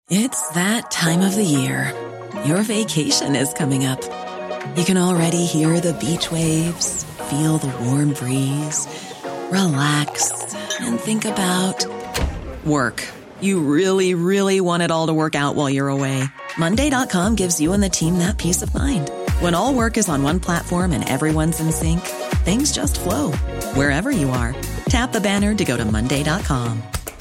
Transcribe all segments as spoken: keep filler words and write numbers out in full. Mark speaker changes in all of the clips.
Speaker 1: It's that time of the year. Your vacation is coming up. You can already hear the beach waves, feel the warm breeze, relax, and think about work. You really, really want it all to work out while you're away. Monday dot com gives you and the team that peace of mind. When all work is on one platform and everyone's in sync, things just flow. Wherever you are, tap the banner to go to Monday dot com.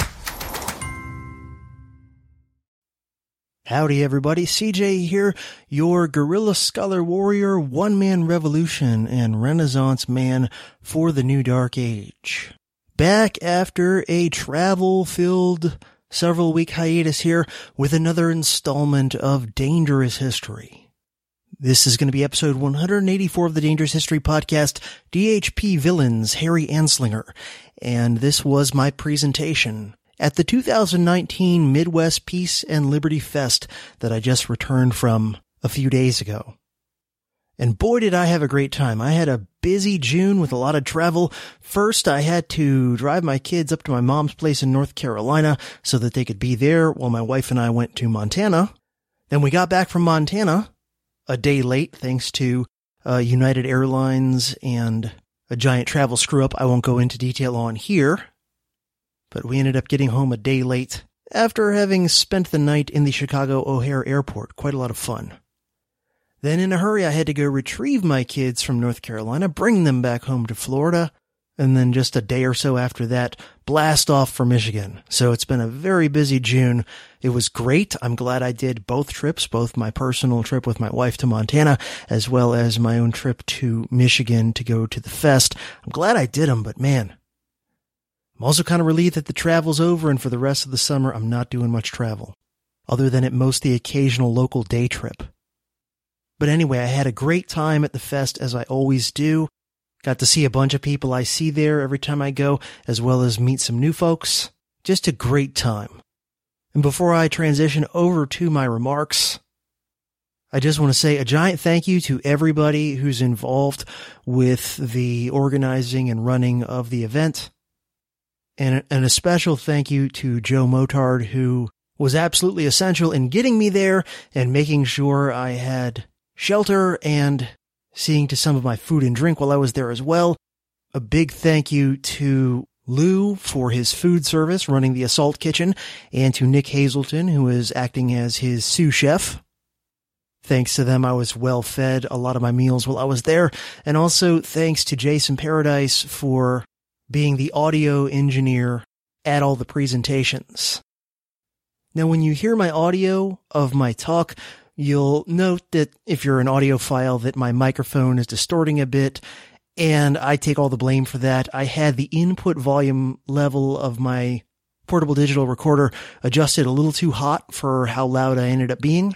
Speaker 2: Howdy everybody, C J here, your guerrilla scholar warrior, one-man revolution, and renaissance man for the new dark age. Back after a travel-filled several-week hiatus here with another installment of Dangerous History. This is going to be episode one hundred eighty-four of the Dangerous History podcast, D H P Villains, Harry Anslinger, and this was my presentation at the two thousand nineteen Midwest Peace and Liberty Fest that I just returned from a few days ago. And boy, did I have a great time. I had a busy June with a lot of travel. First, I had to drive my kids up to my mom's place in North Carolina so that they could be there while my wife and I went to Montana. Then we got back from Montana a day late thanks to uh, United Airlines and a giant travel screw-up I won't go into detail on here. But we ended up getting home a day late after having spent the night in the Chicago O'Hare Airport. Quite a lot of fun. Then in a hurry, I had to go retrieve my kids from North Carolina, bring them back home to Florida, and then just a day or so after that, blast off for Michigan. So it's been a very busy June. It was great. I'm glad I did both trips, both my personal trip with my wife to Montana, as well as my own trip to Michigan to go to the fest. I'm glad I did them, but man, I'm also kind of relieved that the travel's over, and for the rest of the summer, I'm not doing much travel, other than at most the occasional local day trip. But anyway, I had a great time at the fest, as I always do. Got to see a bunch of people I see there every time I go, as well as meet some new folks. Just a great time. And before I transition over to my remarks, I just want to say a giant thank you to everybody who's involved with the organizing and running of the event. And, and a special thank you to Joe Motard, who was absolutely essential in getting me there and making sure I had shelter and seeing to some of my food and drink while I was there as well. A big thank you to Lou for his food service running the Assault Kitchen, and to Nick Hazelton, who is acting as his sous chef. Thanks to them, I was well fed a lot of my meals while I was there. And also thanks to Jason Paradise for being the audio engineer at all the presentations. Now, when you hear my audio of my talk, you'll note that if you're an audiophile that my microphone is distorting a bit, and I take all the blame for that. I had the input volume level of my portable digital recorder adjusted a little too hot for how loud I ended up being.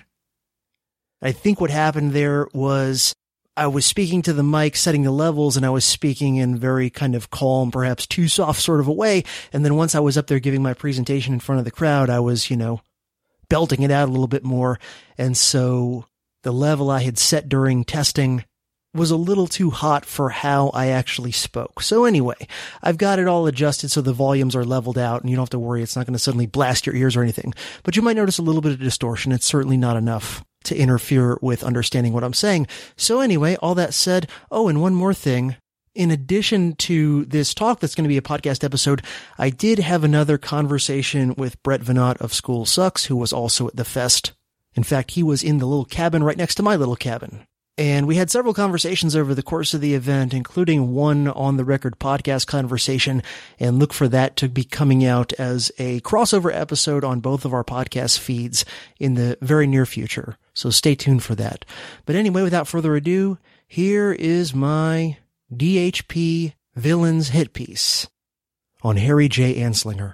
Speaker 2: I think what happened there was I was speaking to the mic, setting the levels, and I was speaking in very kind of calm, perhaps too soft sort of a way. And then once I was up there giving my presentation in front of the crowd, I was, you know, belting it out a little bit more. And so the level I had set during testing was a little too hot for how I actually spoke. So anyway, I've got it all adjusted so the volumes are leveled out and you don't have to worry. It's not going to suddenly blast your ears or anything, but you might notice a little bit of distortion. It's certainly not enough to interfere with understanding what I'm saying. So anyway, all that said, oh, and one more thing. In addition to this talk that's going to be a podcast episode, I did have another conversation with Brett Venat of School Sucks, who was also at the fest. In fact, he was in the little cabin right next to my little cabin. And we had several conversations over the course of the event, including one on-the-record podcast conversation, and look for that to be coming out as a crossover episode on both of our podcast feeds in the very near future. So stay tuned for that. But anyway, without further ado, here is my D H P Villains hit piece on Harry J. Anslinger.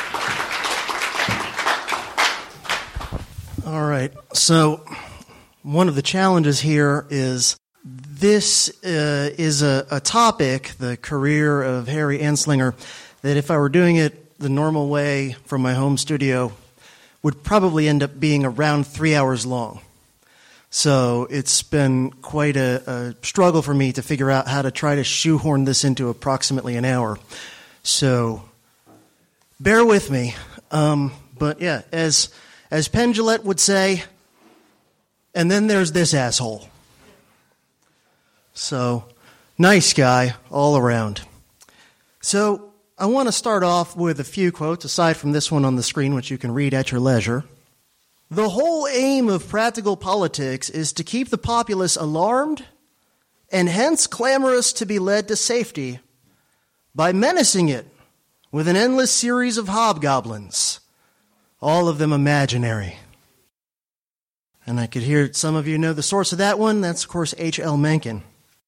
Speaker 2: So, one of the challenges here is this uh, is a, a topic, the career of Harry Anslinger, that if I were doing it the normal way from my home studio, would probably end up being around three hours long. So it's been quite a, a struggle for me to figure out how to try to shoehorn this into approximately an hour. So bear with me. Um, but yeah, as as Penn Jillette would say, and then there's this asshole. So nice guy all around. So I want to start off with a few quotes, aside from this one on the screen, which you can read at your leisure. The whole aim of practical politics is to keep the populace alarmed and hence clamorous to be led to safety by menacing it with an endless series of hobgoblins, all of them imaginary. And I could hear some of you know the source of that one. That's, of course, H L Mencken.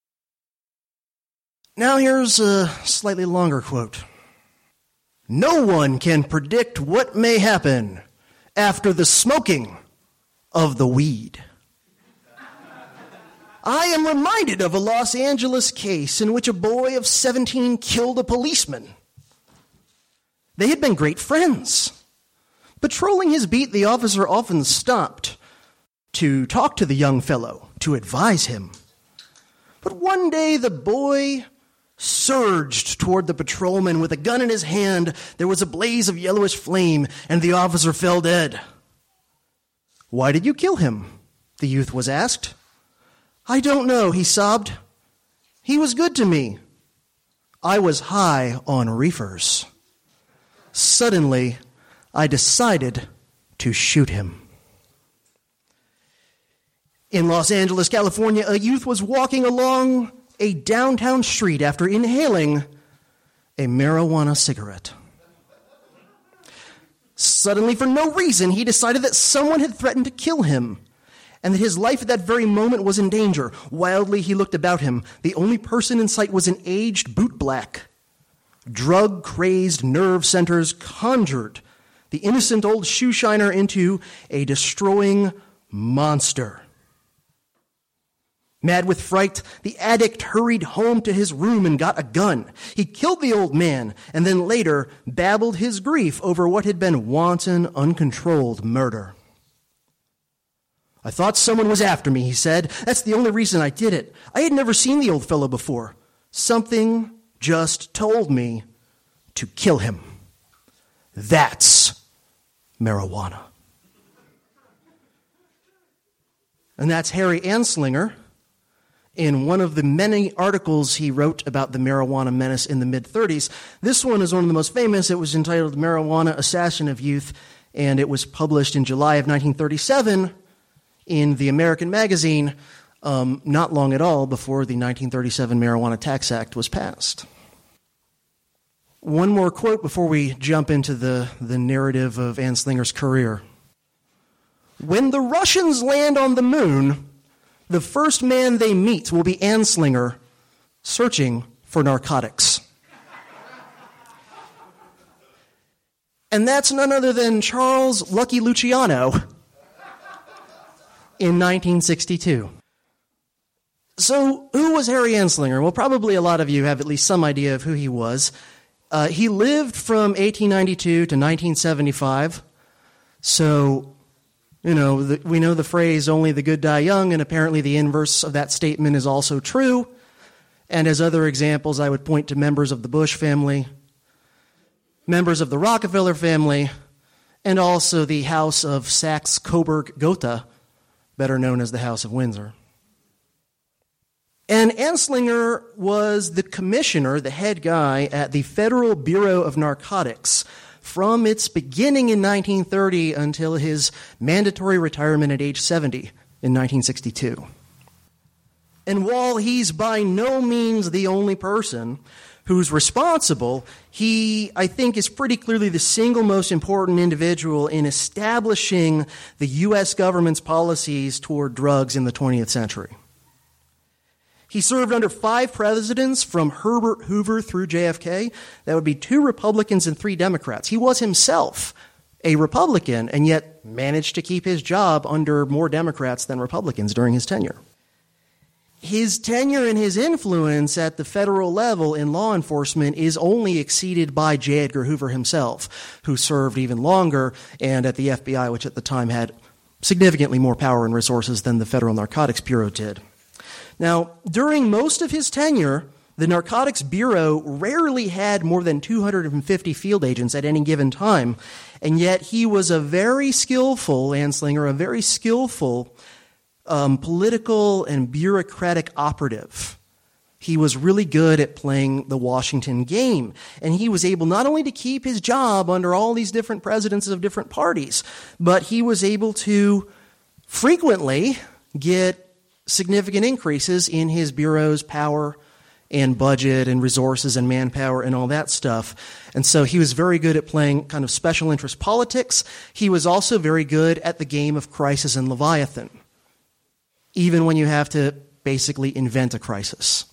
Speaker 2: Now here's a slightly longer quote. No one can predict what may happen after the smoking of the weed. I am reminded of a Los Angeles case in which a boy of seventeen killed a policeman. They had been great friends. Patrolling his beat, the officer often stopped to talk to the young fellow, to advise him. But one day the boy surged toward the patrolman with a gun in his hand. There was a blaze of yellowish flame, and the officer fell dead. Why did you kill him? The youth was asked. I don't know, he sobbed. He was good to me. I was high on reefers. Suddenly, I decided to shoot him. In Los Angeles, California, a youth was walking along a downtown street after inhaling a marijuana cigarette. Suddenly, for no reason, he decided that someone had threatened to kill him and that his life at that very moment was in danger. Wildly, he looked about him. The only person in sight was an aged bootblack. Drug-crazed nerve centers conjured the innocent old shoeshiner into a destroying monster. Mad with fright, the addict hurried home to his room and got a gun. He killed the old man and then later babbled his grief over what had been wanton, uncontrolled murder. I thought someone was after me, he said. That's the only reason I did it. I had never seen the old fellow before. Something just told me to kill him. That's marijuana. And that's Harry Anslinger. In one of the many articles he wrote about the marijuana menace in the mid-thirties. This one is one of the most famous. It was entitled Marijuana Assassin of Youth, and it was published in July of nineteen thirty-seven in the American Magazine, um, not long at all before the nineteen thirty-seven Marijuana Tax Act was passed. One more quote before we jump into the, the narrative of Anslinger's career. When the Russians land on the moon, the first man they meet will be Anslinger searching for narcotics. And that's none other than Charles Lucky Luciano in nineteen sixty-two. So who was Harry Anslinger? Well, probably a lot of you have at least some idea of who he was. Uh, he lived from eighteen ninety-two to nineteen seventy-five. So You know, the, we know the phrase, only the good die young, and apparently the inverse of that statement is also true. And as other examples, I would point to members of the Bush family, members of the Rockefeller family, and also the House of Saxe-Coburg-Gotha, better known as the House of Windsor. And Anslinger was the commissioner, the head guy, at the Federal Bureau of Narcotics from its beginning in nineteen thirty until his mandatory retirement at age seventy in nineteen sixty-two. And while he's by no means the only person who's responsible, he, I think, is pretty clearly the single most important individual in establishing the U S government's policies toward drugs in the twentieth century. He served under five presidents from Herbert Hoover through J F K. That would be two Republicans and three Democrats. He was himself a Republican, and yet managed to keep his job under more Democrats than Republicans during his tenure. His tenure and his influence at the federal level in law enforcement is only exceeded by J. Edgar Hoover himself, who served even longer, and at the F B I, which at the time had significantly more power and resources than the Federal Narcotics Bureau did. Now, during most of his tenure, the Narcotics Bureau rarely had more than two hundred fifty field agents at any given time, and yet he was a very skillful, Anslinger, a very skillful um, political and bureaucratic operative. He was really good at playing the Washington game, and he was able not only to keep his job under all these different presidents of different parties, but he was able to frequently get significant increases in his bureau's power and budget and resources and manpower and all that stuff. And so he was very good at playing kind of special interest politics. He was also very good at the game of crisis and Leviathan, even when you have to basically invent a crisis.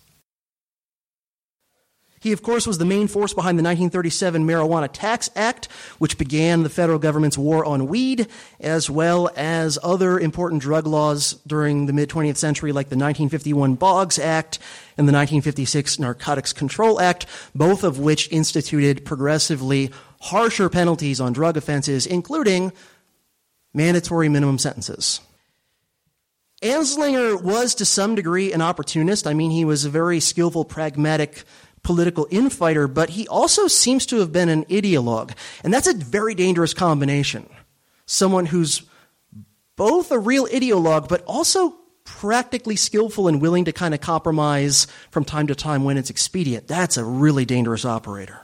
Speaker 2: He, of course, was the main force behind the nineteen thirty-seven Marijuana Tax Act, which began the federal government's war on weed, as well as other important drug laws during the mid-twentieth century, like the nineteen fifty-one Boggs Act and the nineteen fifty-six Narcotics Control Act, both of which instituted progressively harsher penalties on drug offenses, including mandatory minimum sentences. Anslinger was, to some degree, an opportunist. I mean, he was a very skillful, pragmatic political infighter, but he also seems to have been an ideologue. And that's a very dangerous combination. Someone who's both a real ideologue, but also practically skillful and willing to kind of compromise from time to time when it's expedient. That's a really dangerous operator.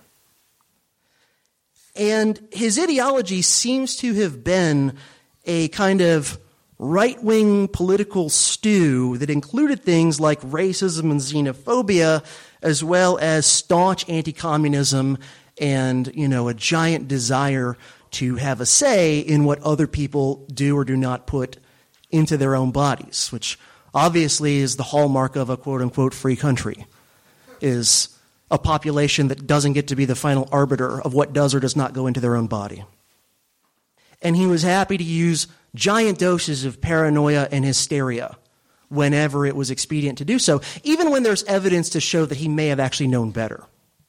Speaker 2: And his ideology seems to have been a kind of right-wing political stew that included things like racism and xenophobia, as well as staunch anti-communism and, you know, a giant desire to have a say in what other people do or do not put into their own bodies, which obviously is the hallmark of a quote-unquote free country, is a population that doesn't get to be the final arbiter of what does or does not go into their own body. And he was happy to use giant doses of paranoia and hysteria whenever it was expedient to do so, even when there's evidence to show that he may have actually known better.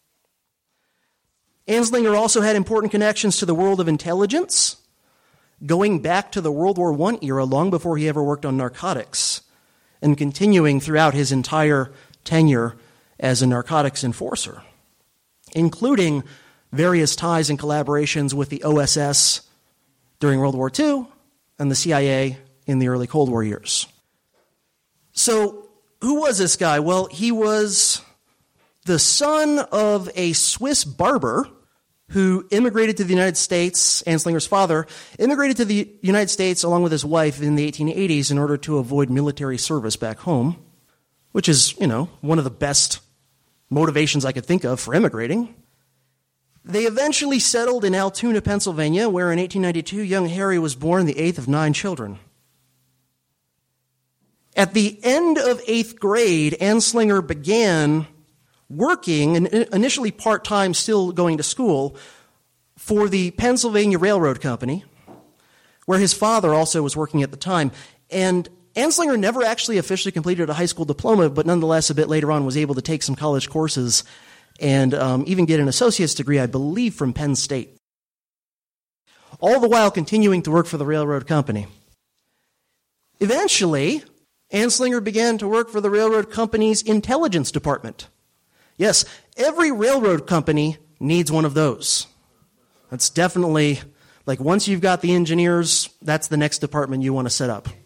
Speaker 2: Anslinger also had important connections to the world of intelligence, going back to the World War One era long before he ever worked on narcotics, and continuing throughout his entire tenure as a narcotics enforcer, including various ties and collaborations with the O S S during World War Two and the C I A in the early Cold War years. So, who was this guy? Well, he was the son of a Swiss barber who immigrated to the United States. Anslinger's father immigrated to the United States along with his wife in the eighteen eighties in order to avoid military service back home, which is, you know, one of the best motivations I could think of for immigrating. They eventually settled in Altoona, Pennsylvania, where in eighteen ninety-two, young Harry was born, the eighth of nine children. At the end of eighth grade, Anslinger began working, initially part-time, still going to school, for the Pennsylvania Railroad Company, where his father also was working at the time. And Anslinger never actually officially completed a high school diploma, but nonetheless, a bit later on, was able to take some college courses and um, even get an associate's degree, I believe, from Penn State. All the while continuing to work for the railroad company. Eventually, Anslinger began to work for the railroad company's intelligence department. Yes, every railroad company needs one of those. That's definitely, like, once you've got the engineers, that's the next department you want to set up.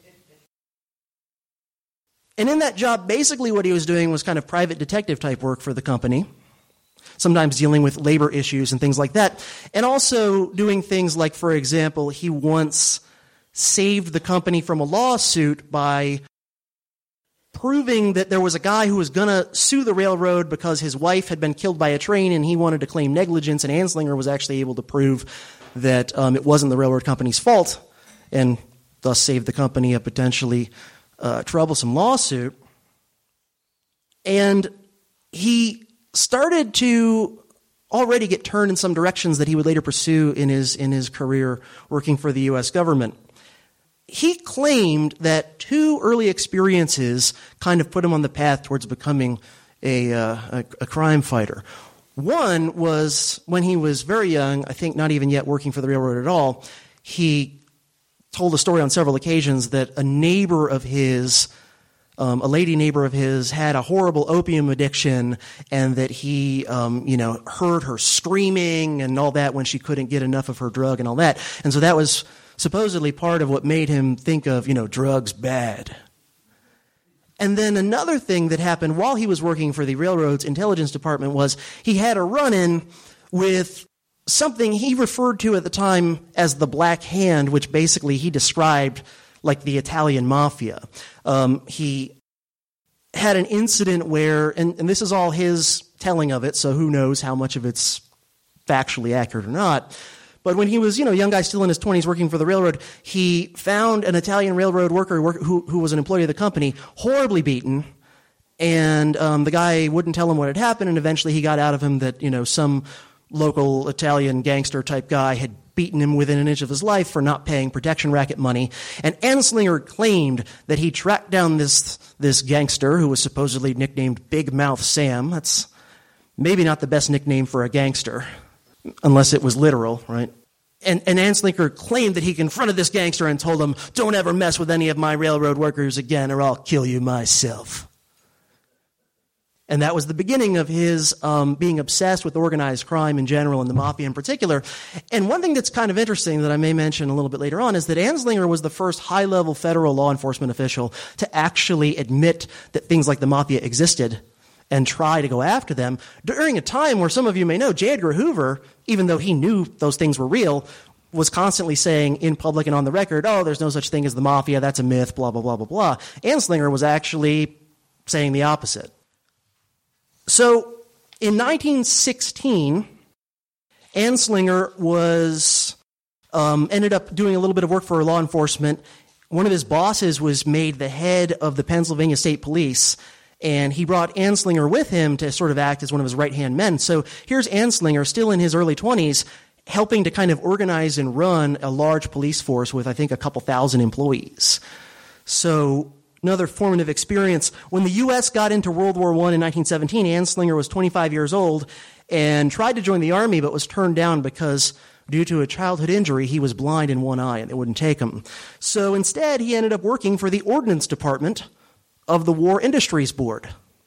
Speaker 2: And in that job, basically what he was doing was kind of private detective type work for the company, sometimes dealing with labor issues and things like that, and also doing things like, for example, he once saved the company from a lawsuit by proving that there was a guy who was going to sue the railroad because his wife had been killed by a train and he wanted to claim negligence, and Anslinger was actually able to prove that um, it wasn't the railroad company's fault, and thus saved the company a potentially uh, troublesome lawsuit. And he started to already get turned in some directions that he would later pursue in his in his career working for the U S government. He claimed that two early experiences kind of put him on the path towards becoming a, uh, a, a crime fighter. One was when he was very young, I think not even yet working for the railroad at all. He told a story on several occasions that a neighbor of his, um, a lady neighbor of his, had a horrible opium addiction, and that he, um, you know, heard her screaming and all that when she couldn't get enough of her drug and all that. And so that was supposedly part of what made him think of, you know, drugs bad. And then another thing that happened while he was working for the railroad's intelligence department was he had a run-in with something he referred to at the time as the Black Hand, which basically he described like the Italian mafia. Um, he had an incident where, and, and this is all his telling of it, so who knows how much of it's factually accurate or not. But when he was, you know, a young guy still in his twenties working for the railroad, he found an Italian railroad worker who, who was an employee of the company, horribly beaten, and um, the guy wouldn't tell him what had happened, and eventually he got out of him that, you know, some local Italian gangster-type guy had beaten him within an inch of his life for not paying protection racket money. And Anslinger claimed that he tracked down this this gangster who was supposedly nicknamed Big Mouth Sam. That's maybe not the best nickname for a gangster, unless it was literal, right? And, and Anslinger claimed that he confronted this gangster and told him, "Don't ever mess with any of my railroad workers again or I'll kill you myself." And that was the beginning of his um, being obsessed with organized crime in general and the mafia in particular. And one thing that's kind of interesting that I may mention a little bit later on is that Anslinger was the first high-level federal law enforcement official to actually admit that things like the mafia existed and try to go after them during a time where some of you may know J. Edgar Hoover, even though he knew those things were real, was constantly saying in public and on the record, "Oh, there's no such thing as the mafia, that's a myth, blah, blah, blah, blah, blah." Anslinger was actually saying the opposite. So in nineteen sixteen, Anslinger was um, ended up doing a little bit of work for law enforcement. One of his bosses was made the head of the Pennsylvania State Police, and he brought Anslinger with him to sort of act as one of his right-hand men. So here's Anslinger, still in his early twenties, helping to kind of organize and run a large police force with, I think, a couple thousand employees. So another formative experience. When the U S got into World War One in nineteen seventeen, Anslinger was twenty-five years old and tried to join the Army but was turned down because due to a childhood injury, he was blind in one eye and they wouldn't take him. So instead, he ended up working for the Ordnance Department of the War Industries Board.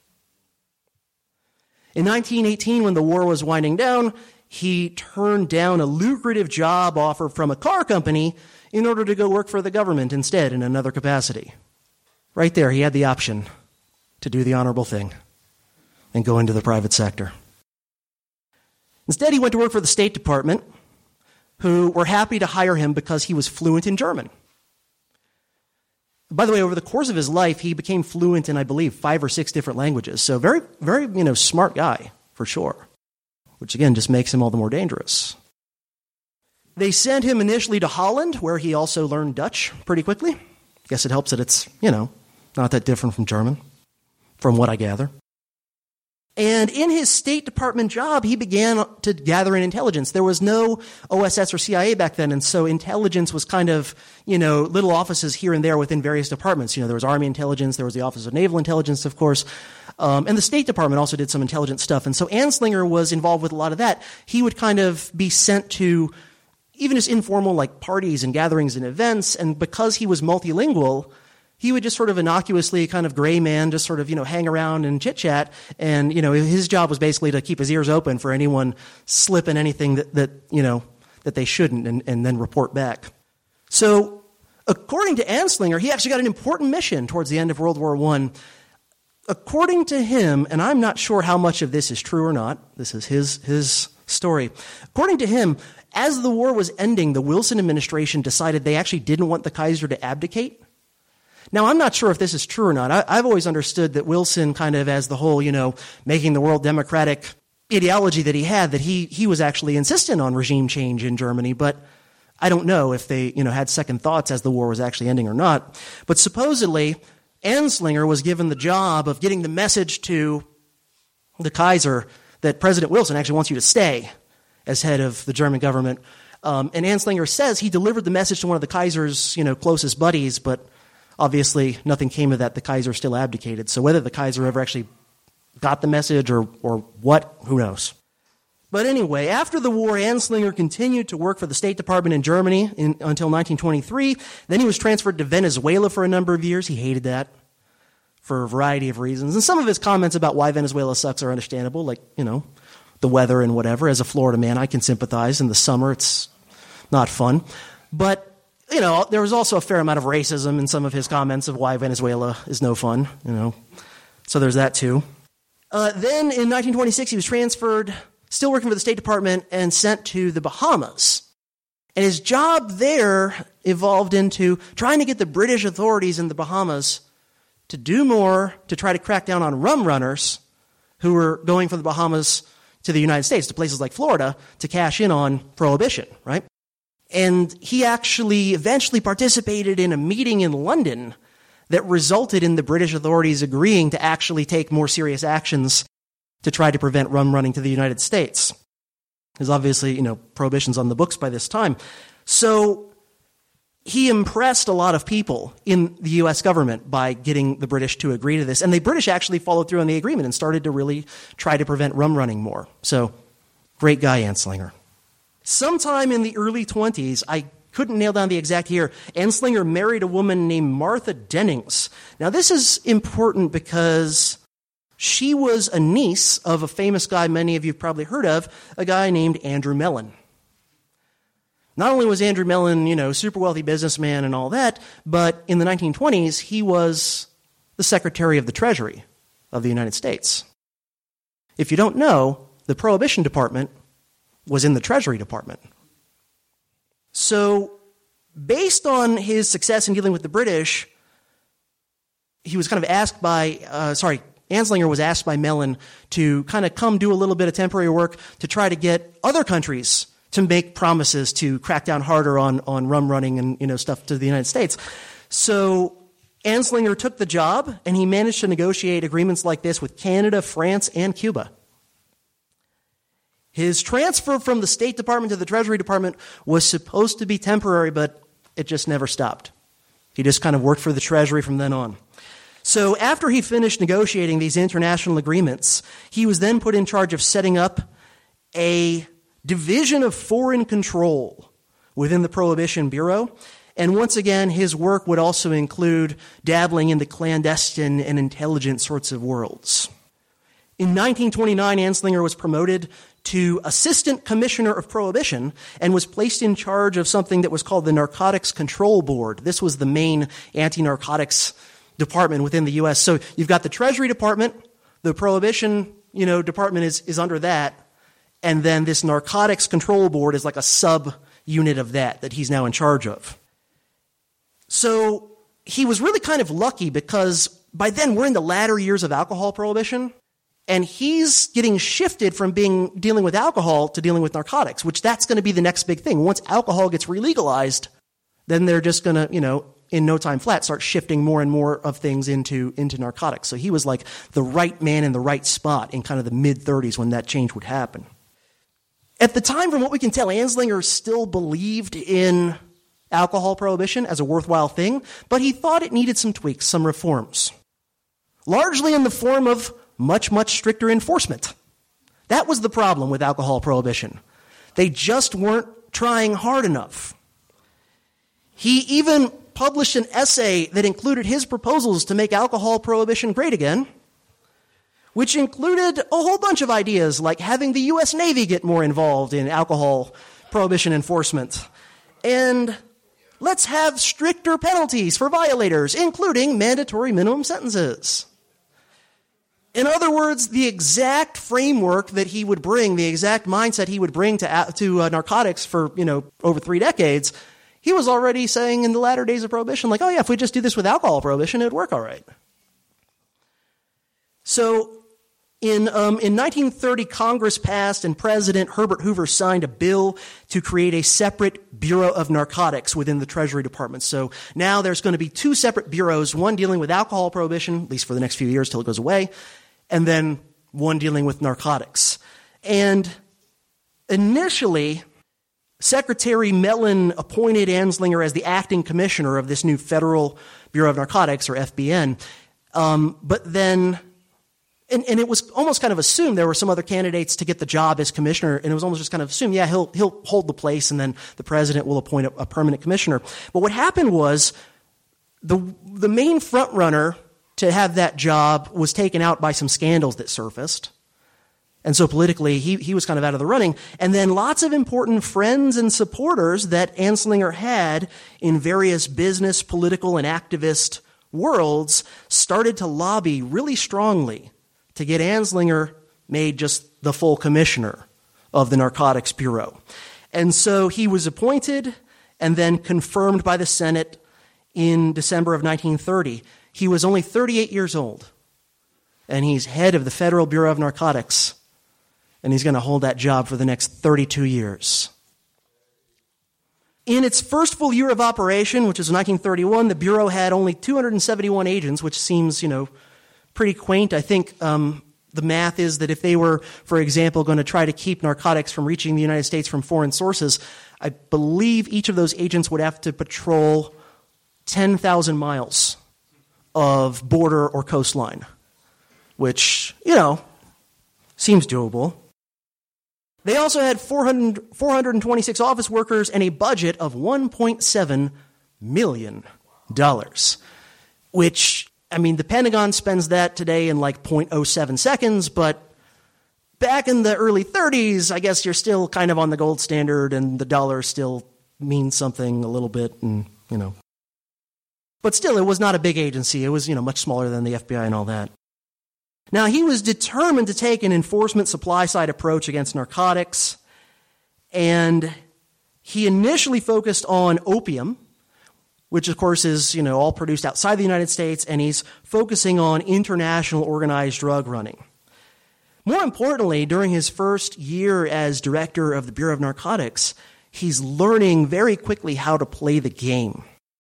Speaker 2: In nineteen eighteen, when the war was winding down, he turned down a lucrative job offer from a car company in order to go work for the government instead in another capacity. Right there, he had the option to do the honorable thing and go into the private sector. Instead, he went to work for the State Department, who were happy to hire him because he was fluent in German. By the way, over the course of his life, he became fluent in, I believe, five or six different languages. So very, very, you know, smart guy, for sure. Which, again, just makes him all the more dangerous. They sent him initially to Holland, where he also learned Dutch pretty quickly. Guess it helps that it's, you know, not that different from German, from what I gather. And in his State Department job, he began to gather in intelligence. There was no O S S or C I A back then, and so intelligence was kind of, you know, little offices here and there within various departments. You know, there was Army Intelligence, there was the Office of Naval Intelligence, of course, um, and the State Department also did some intelligence stuff. And so Anslinger was involved with a lot of that. He would kind of be sent to even just informal, like, parties and gatherings and events, and because he was multilingual, he would just sort of innocuously, kind of gray man, just sort of, you know, hang around and chit-chat. And, you know, his job was basically to keep his ears open for anyone slipping anything that, that you know, that they shouldn't and, and then report back. So, according to Anslinger, he actually got an important mission towards the end of World War One. According to him, and I'm not sure how much of this is true or not, this is his, his story. According to him, as the war was ending, the Wilson administration decided they actually didn't want the Kaiser to abdicate. Now, I'm not sure if this is true or not. I, I've always understood that Wilson kind of as the whole, you know, making the world democratic ideology that he had, that he, he was actually insistent on regime change in Germany, but I don't know if they, you know, had second thoughts as the war was actually ending or not. But supposedly, Anslinger was given the job of getting the message to the Kaiser that President Wilson actually wants you to stay as head of the German government. Um, and Anslinger says he delivered the message to one of the Kaiser's, you know, closest buddies, but obviously nothing came of that. The Kaiser still abdicated. So whether the Kaiser ever actually got the message or, or what, who knows. But anyway, after the war, Anslinger continued to work for the State Department in Germany in, until nineteen twenty-three. Then he was transferred to Venezuela for a number of years. He hated that for a variety of reasons. And some of his comments about why Venezuela sucks are understandable, like, you know, the weather and whatever. As a Florida man, I can sympathize. In the summer, it's not fun. But, you know, there was also a fair amount of racism in some of his comments of why Venezuela is no fun, you know. So there's that too. Uh, then in nineteen twenty-six, he was transferred, still working for the State Department, and sent to the Bahamas. And his job there evolved into trying to get the British authorities in the Bahamas to do more to try to crack down on rum runners who were going from the Bahamas to the United States, to places like Florida, to cash in on Prohibition, right? And he actually eventually participated in a meeting in London that resulted in the British authorities agreeing to actually take more serious actions to try to prevent rum running to the United States. Because obviously, you know, Prohibition's on the books by this time. So he impressed a lot of people in the U S government by getting the British to agree to this. And the British actually followed through on the agreement and started to really try to prevent rum running more. So, great guy, Anslinger. Sometime in the early twenties, I couldn't nail down the exact year, Anslinger married a woman named Martha Dennings. Now, this is important because she was a niece of a famous guy many of you have probably heard of, a guy named Andrew Mellon. Not only was Andrew Mellon, you know, super wealthy businessman and all that, but in the nineteen twenties, he was the Secretary of the Treasury of the United States. If you don't know, the Prohibition Department was in the Treasury Department. So, based on his success in dealing with the British, he was kind of asked by, uh, sorry, Anslinger was asked by Mellon to kind of come do a little bit of temporary work to try to get other countries to make promises to crack down harder on, on rum running and, you know, stuff to the United States. So Anslinger took the job, and he managed to negotiate agreements like this with Canada, France, and Cuba. His transfer from the State Department to the Treasury Department was supposed to be temporary, but it just never stopped. He just kind of worked for the Treasury from then on. So after he finished negotiating these international agreements, he was then put in charge of setting up a division of foreign control within the Prohibition Bureau. And once again, his work would also include dabbling in the clandestine and intelligent sorts of worlds. In nineteen twenty-nine, Anslinger was promoted to Assistant Commissioner of Prohibition and was placed in charge of something that was called the Narcotics Control Board. This was the main anti-narcotics department within the U S. So you've got the Treasury Department, the Prohibition, you know, department is, is under that, and then this Narcotics Control Board is like a sub-unit of that that he's now in charge of. So he was really kind of lucky because by then we're in the latter years of alcohol prohibition, and he's getting shifted from being dealing with alcohol to dealing with narcotics, which that's going to be the next big thing. Once alcohol gets re-legalized, then they're just going to, you know, in no time flat, start shifting more and more of things into, into narcotics. So he was like the right man in the right spot in kind of the mid-thirties when that change would happen. At the time, from what we can tell, Anslinger still believed in alcohol prohibition as a worthwhile thing, but he thought it needed some tweaks, some reforms. Largely in the form of much, much stricter enforcement. That was the problem with alcohol prohibition. They just weren't trying hard enough. He even published an essay that included his proposals to make alcohol prohibition great again, which included a whole bunch of ideas like having the U S Navy get more involved in alcohol prohibition enforcement. And let's have stricter penalties for violators, including mandatory minimum sentences. In other words, the exact framework that he would bring, the exact mindset he would bring to, to uh, narcotics for, you know, over three decades, he was already saying in the latter days of Prohibition, like, oh yeah, if we just do this with alcohol prohibition, it would work all right. So in, um, in nineteen thirty, Congress passed and President Herbert Hoover signed a bill to create a separate Bureau of Narcotics within the Treasury Department. So now there's going to be two separate bureaus, one dealing with alcohol prohibition, at least for the next few years till it goes away, and then one dealing with narcotics. And initially, Secretary Mellon appointed Anslinger as the acting commissioner of this new Federal Bureau of Narcotics, or F B N. Um, but then, and, and it was almost kind of assumed there were some other candidates to get the job as commissioner, and it was almost just kind of assumed, yeah, he'll he'll hold the place, and then the president will appoint a, a permanent commissioner. But what happened was the the main front runner to have that job was taken out by some scandals that surfaced. And so politically, he, he was kind of out of the running. And then lots of important friends and supporters that Anslinger had in various business, political, and activist worlds started to lobby really strongly to get Anslinger made just the full commissioner of the Narcotics Bureau. And so he was appointed and then confirmed by the Senate in December of nineteen thirty. He was only thirty-eight years old, and he's head of the Federal Bureau of Narcotics. And he's going to hold that job for the next thirty-two years. In its first full year of operation, which was nineteen thirty-one, the Bureau had only two hundred seventy-one agents, which seems, you know, pretty quaint. I think um, the math is that if they were, for example, going to try to keep narcotics from reaching the United States from foreign sources, I believe each of those agents would have to patrol ten thousand miles of border or coastline, which, you know, seems doable. They also had four hundred, four hundred twenty-six office workers and a budget of one point seven million dollars, which, I mean, the Pentagon spends that today in like zero point zero seven seconds, but back in the early thirties, I guess you're still kind of on the gold standard and the dollar still means something a little bit, and, you know. But still, it was not a big agency. It was, you know, much smaller than the F B I and all that. Now, he was determined to take an enforcement supply-side approach against narcotics, and he initially focused on opium, which, of course, is, you know, all produced outside the United States, and he's focusing on international organized drug running. More importantly, during his first year as director of the Bureau of Narcotics, he's learning very quickly how to play the game.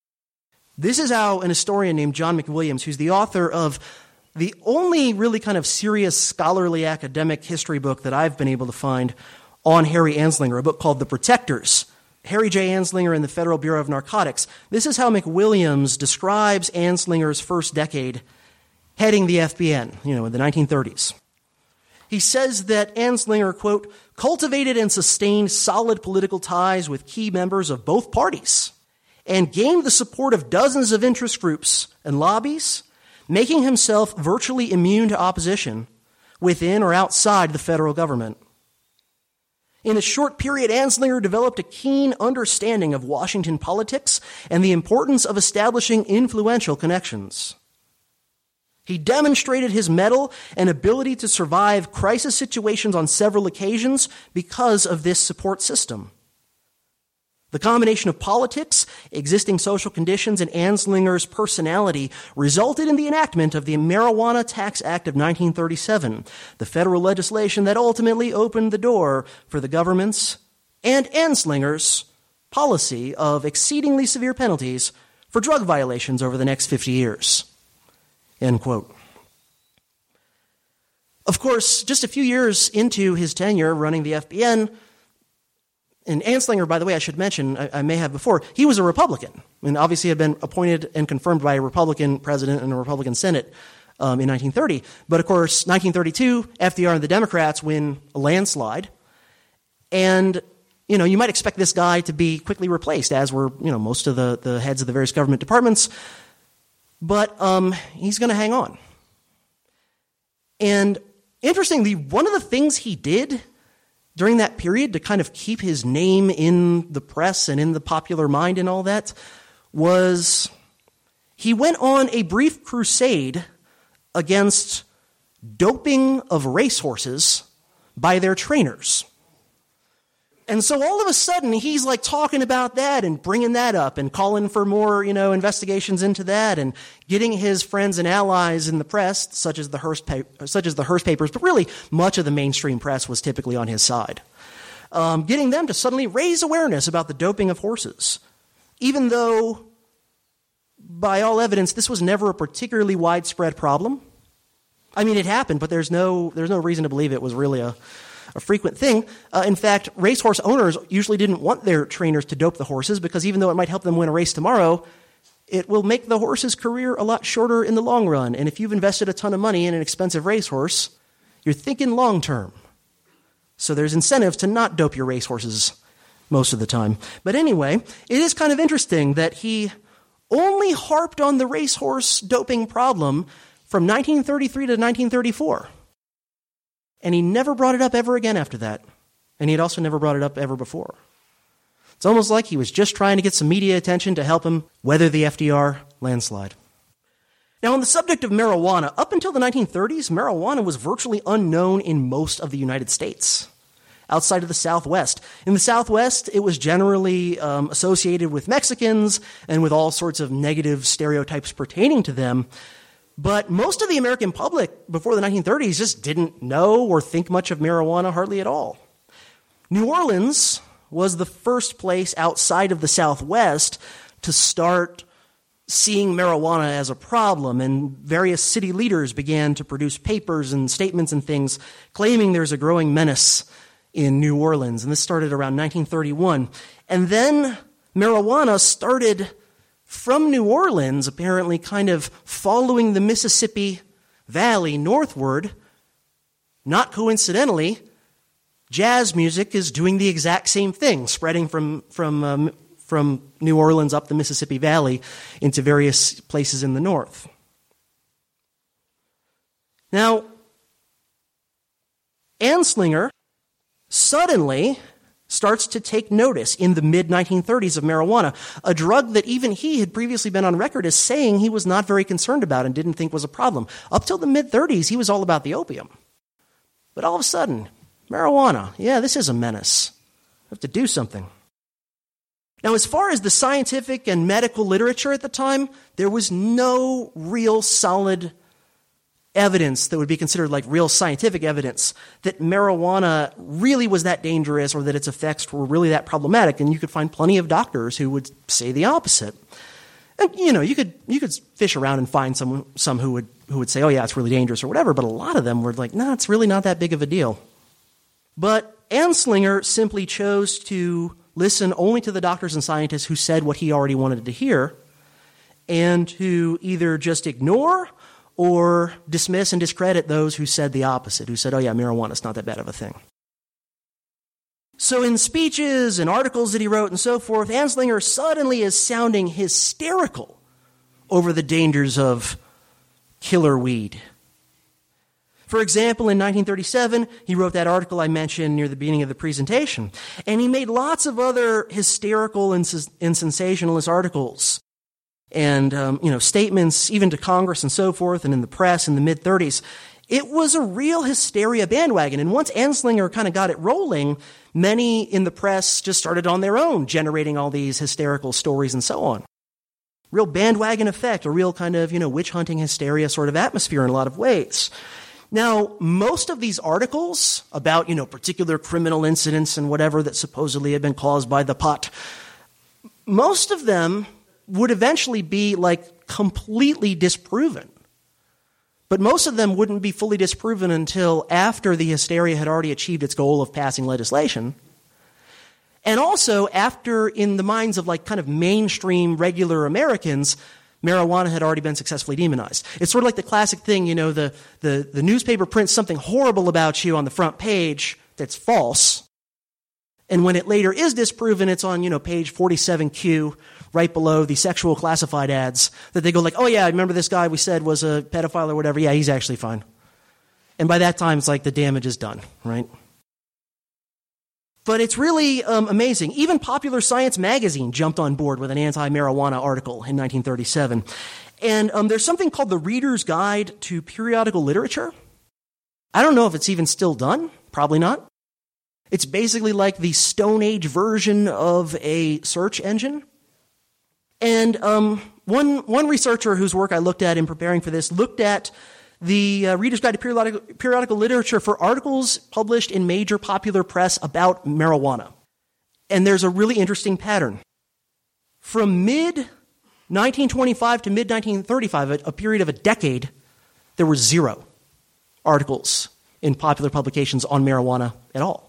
Speaker 2: This is how an historian named John McWilliams, who's the author of the only really kind of serious scholarly academic history book that I've been able to find on Harry Anslinger, a book called The Protectors, Harry J. Anslinger and the Federal Bureau of Narcotics. This is how McWilliams describes Anslinger's first decade heading the F B N, you know, in the nineteen thirties. He says that Anslinger, quote, cultivated and sustained solid political ties with key members of both parties and gained the support of dozens of interest groups and lobbies, making himself virtually immune to opposition within or outside the federal government. In a short period, Anslinger developed a keen understanding of Washington politics and the importance of establishing influential connections. He demonstrated his mettle and ability to survive crisis situations on several occasions because of this support system. The combination of politics, existing social conditions, and Anslinger's personality resulted in the enactment of the Marijuana Tax Act of nineteen thirty-seven, the federal legislation that ultimately opened the door for the government's and Anslinger's policy of exceedingly severe penalties for drug violations over the next fifty years. End quote. Of course, just a few years into his tenure running the F B N, and Anslinger, by the way, I should mention, I, I may have before, he was a Republican. I mean, obviously had been appointed and confirmed by a Republican president and a Republican Senate um, in nineteen thirty. But of course, nineteen thirty-two, F D R and the Democrats win a landslide. And, you know, you might expect this guy to be quickly replaced, as were, you know, most of the, the heads of the various government departments. But um, he's going to hang on. And interestingly, one of the things he did during that period to kind of keep his name in the press and in the popular mind and all that was he went on a brief crusade against doping of racehorses by their trainers. And so all of a sudden, he's like talking about that and bringing that up and calling for more, you know, investigations into that and getting his friends and allies in the press, such as the Hearst, pa- such as the Hearst papers, but really much of the mainstream press was typically on his side, um, getting them to suddenly raise awareness about the doping of horses, even though, by all evidence, this was never a particularly widespread problem. I mean, it happened, but there's no there's no reason to believe it was really a, a frequent thing. Uh, in fact, racehorse owners usually didn't want their trainers to dope the horses because even though it might help them win a race tomorrow, it will make the horse's career a lot shorter in the long run. And if you've invested a ton of money in an expensive racehorse, you're thinking long term. So there's incentives to not dope your racehorses most of the time. But anyway, it is kind of interesting that he only harped on the racehorse doping problem from nineteen thirty-three to nineteen thirty-four. And he never brought it up ever again after that. And he had also never brought it up ever before. It's almost like he was just trying to get some media attention to help him weather the F D R landslide. Now, on the subject of marijuana, up until the nineteen thirties, marijuana was virtually unknown in most of the United States, outside of the Southwest. In the Southwest, it was generally um, associated with Mexicans and with all sorts of negative stereotypes pertaining to them. But most of the American public before the nineteen thirties just didn't know or think much of marijuana hardly at all. New Orleans was the first place outside of the Southwest to start seeing marijuana as a problem, and various city leaders began to produce papers and statements and things claiming there's a growing menace in New Orleans. And this started around nineteen thirty-one. And then marijuana started from New Orleans, apparently kind of following the Mississippi Valley northward. Not coincidentally, jazz music is doing the exact same thing, spreading from from um, from New Orleans up the Mississippi Valley into various places in the north. Now, Anslinger suddenly starts to take notice in the mid nineteen thirties of marijuana, a drug that even he had previously been on record as saying he was not very concerned about and didn't think was a problem. Up till the mid thirties, he was all about the opium. But all of a sudden, marijuana, yeah, this is a menace. We have to do something. Now, as far as the scientific and medical literature at the time, there was no real solid evidence that would be considered like real scientific evidence that marijuana really was that dangerous or that its effects were really that problematic. And you could find plenty of doctors who would say the opposite. And, you know, you could you could fish around and find some some who would who would say, oh, yeah, it's really dangerous or whatever. But a lot of them were like, no, it's really not that big of a deal. But Anslinger simply chose to listen only to the doctors and scientists who said what he already wanted to hear and to either just ignore or dismiss and discredit those who said the opposite, who said, oh yeah, marijuana's not that bad of a thing. So in speeches and articles that he wrote and so forth, Anslinger suddenly is sounding hysterical over the dangers of killer weed. For example, in nineteen thirty-seven, he wrote that article I mentioned near the beginning of the presentation, and he made lots of other hysterical and, and sensationalist articles and um, you know statements even to Congress and so forth and in the press in the mid-thirties. It was a real hysteria bandwagon, and once Anslinger kind of got it rolling, many in the press just started on their own, generating all these hysterical stories and so on. Real bandwagon effect, a real kind of, you know, witch-hunting hysteria sort of atmosphere in a lot of ways. Now, most of these articles about, you know, particular criminal incidents and whatever that supposedly had been caused by the pot, most of them would eventually be, like, completely disproven. But most of them wouldn't be fully disproven until after the hysteria had already achieved its goal of passing legislation. And also after, in the minds of, like, kind of mainstream regular Americans, marijuana had already been successfully demonized. It's sort of like the classic thing, you know, the, the, the newspaper prints something horrible about you on the front page that's false. And when it later is disproven, it's on, you know, page forty-seven Q, right below the sexual classified ads, that they go like, oh yeah, remember this guy we said was a pedophile or whatever? Yeah, he's actually fine. And by that time, it's like the damage is done, right? But it's really um, amazing. Even Popular Science magazine jumped on board with an anti-marijuana article in nineteen thirty-seven. And um, there's something called the Reader's Guide to Periodical Literature. I don't know if it's even still done. Probably not. It's basically like the Stone Age version of a search engine. And um, one one researcher whose work I looked at in preparing for this looked at the uh, Reader's Guide to Periodical, Periodical Literature for articles published in major popular press about marijuana. And there's a really interesting pattern. From mid nineteen twenty-five to mid nineteen thirty-five, a, a period of a decade, there was zero. articles in popular publications on marijuana at all.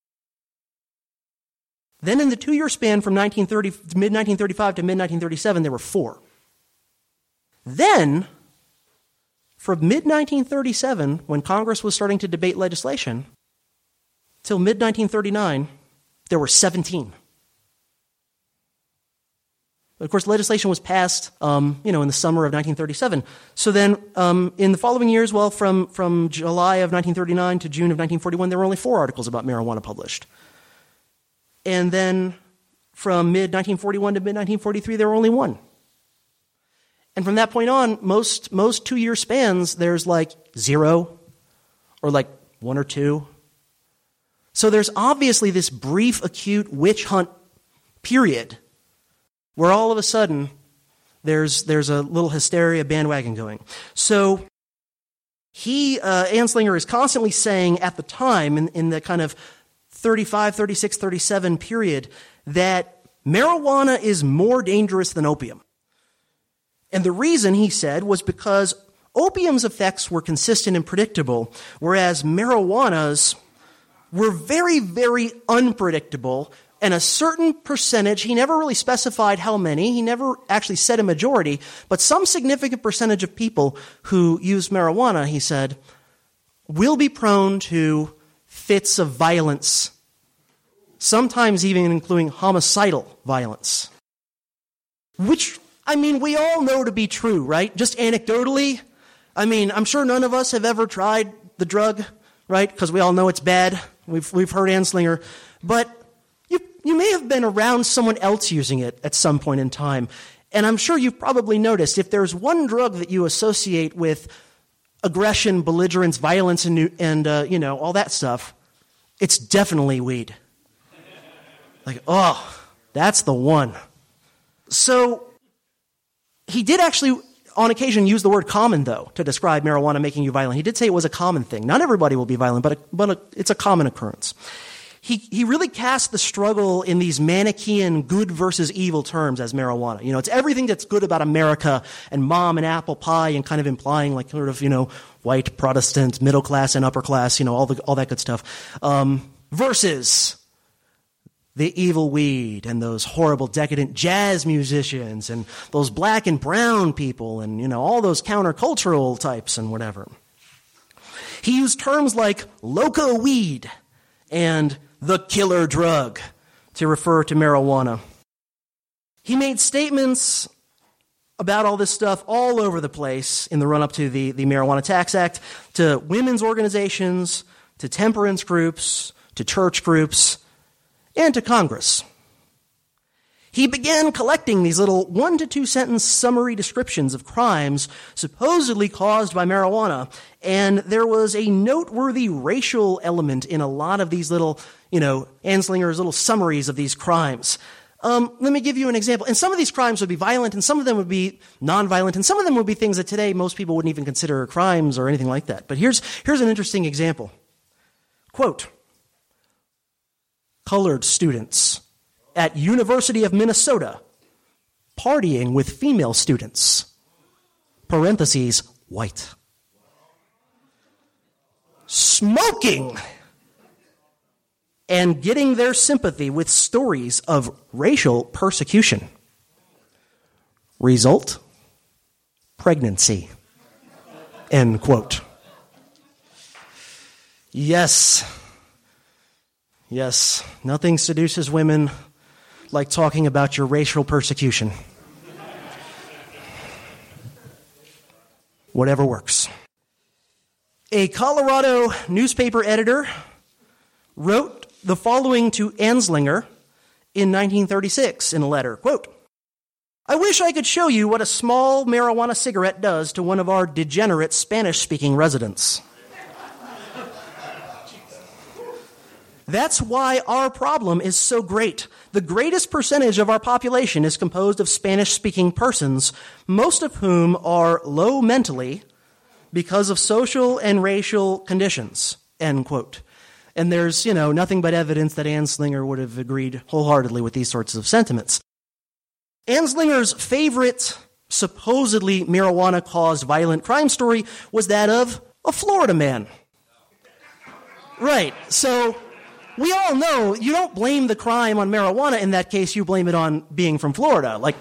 Speaker 2: Then in the two-year span from nineteen thirty, mid nineteen thirty-five to mid nineteen thirty-seven, there were four. Then, from mid nineteen thirty-seven, when Congress was starting to debate legislation, till mid nineteen thirty-nine, there were seventeen. Of course, legislation was passed, um, you know, in the summer of nineteen thirty-seven. So then, um, in the following years, well, from, from July of nineteen thirty-nine to June of nineteen forty-one, there were only four articles about marijuana published. And then, from mid nineteen forty-one to mid nineteen forty-three, there were only one. And from that point on, most most two-year spans, there's like zero, or like one or two. So there's obviously this brief, acute witch hunt period where all of a sudden there's there's a little hysteria bandwagon going. So he, uh, Anslinger is constantly saying at the time, in, in the kind of thirty-five, thirty-six, thirty-seven period, that marijuana is more dangerous than opium. And the reason, he said, was because opium's effects were consistent and predictable, whereas marijuana's were very, very unpredictable, and a certain percentage, he never really specified how many, he never actually said a majority, but some significant percentage of people who use marijuana, he said, will be prone to fits of violence, sometimes even including homicidal violence. Which, I mean, we all know to be true, right? Just anecdotally. I mean, I'm sure none of us have ever tried the drug, right? Because we all know it's bad. We've we've heard Anslinger. But you you may have been around someone else using it at some point in time. And I'm sure you've probably noticed if there's one drug that you associate with aggression, belligerence, violence, and, and uh, you know, all that stuff, it's definitely weed. Like, oh, that's the one. So he did actually, on occasion, use the word common, though, to describe marijuana making you violent. He did say it was a common thing. Not everybody will be violent, but, a, but a, it's a common occurrence. He he really cast the struggle in these Manichaean good versus evil terms as marijuana. You know, it's everything that's good about America and mom and apple pie, and kind of implying like sort of, you know, white, Protestant, middle class and upper class, you know, all the all that good stuff. Um, versus the evil weed and those horrible decadent jazz musicians and those black and brown people and, you know, all those countercultural types and whatever. He used terms like loco weed and the killer drug to refer to marijuana. He made statements about all this stuff all over the place in the run-up to the, the Marijuana Tax Act, to women's organizations, to temperance groups, to church groups, and to Congress. He began collecting these little one to two sentence summary descriptions of crimes supposedly caused by marijuana, and there was a noteworthy racial element in a lot of these little, you know, Anslinger's little summaries of these crimes. Um, let me give you an example. And some of these crimes would be violent, and some of them would be nonviolent, and some of them would be things that today most people wouldn't even consider crimes or anything like that. But here's here's an interesting example. Quote, colored students at University of Minnesota partying with female students. Parentheses, white. Smoking and getting their sympathy with stories of racial persecution. Result, pregnancy. End quote. Yes. Yes, nothing seduces women like talking about your racial persecution. Whatever works. A Colorado newspaper editor wrote the following to Anslinger in nineteen thirty-six in a letter. Quote, I wish I could show you what a small marijuana cigarette does to one of our degenerate Spanish-speaking residents. That's why our problem is so great. The greatest percentage of our population is composed of Spanish-speaking persons, most of whom are low mentally because of social and racial conditions, end quote. And there's, you know, nothing but evidence that Anslinger would have agreed wholeheartedly with these sorts of sentiments. Anslinger's favorite supposedly marijuana-caused violent crime story was that of A Florida man. Right. So we all know you don't blame the crime on marijuana. In that case, you blame it on being from Florida. Like,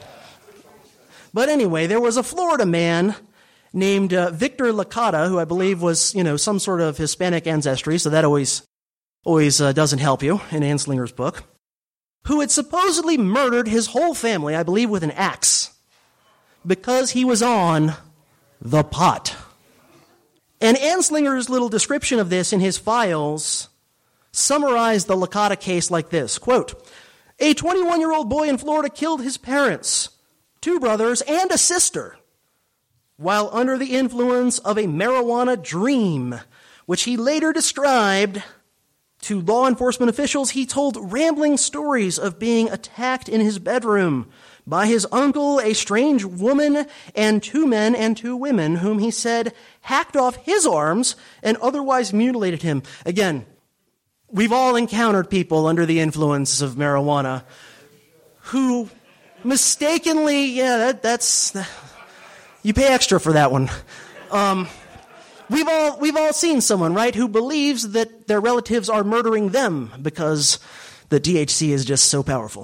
Speaker 2: but anyway, there was a Florida man named uh, Victor Licata, who I believe was, you know, some sort of Hispanic ancestry, so that always always uh, doesn't help you in Anslinger's book, who had supposedly murdered his whole family, I believe with an axe, because he was on the pot. And Anslinger's little description of this in his files summarized the Licata case like this, quote, a twenty-one-year-old boy in Florida killed his parents, two brothers, and a sister, while under the influence of a marijuana dream, which he later described to law enforcement officials. He told rambling stories of being attacked in his bedroom by his uncle, a strange woman, and two men and two women, whom he said hacked off his arms and otherwise mutilated him. Again, we've all encountered people under the influence of marijuana who mistakenly, yeah, that, that's... You pay extra for that one. Um, we've all we've all seen someone, right, who believes that their relatives are murdering them because the D H C is just so powerful.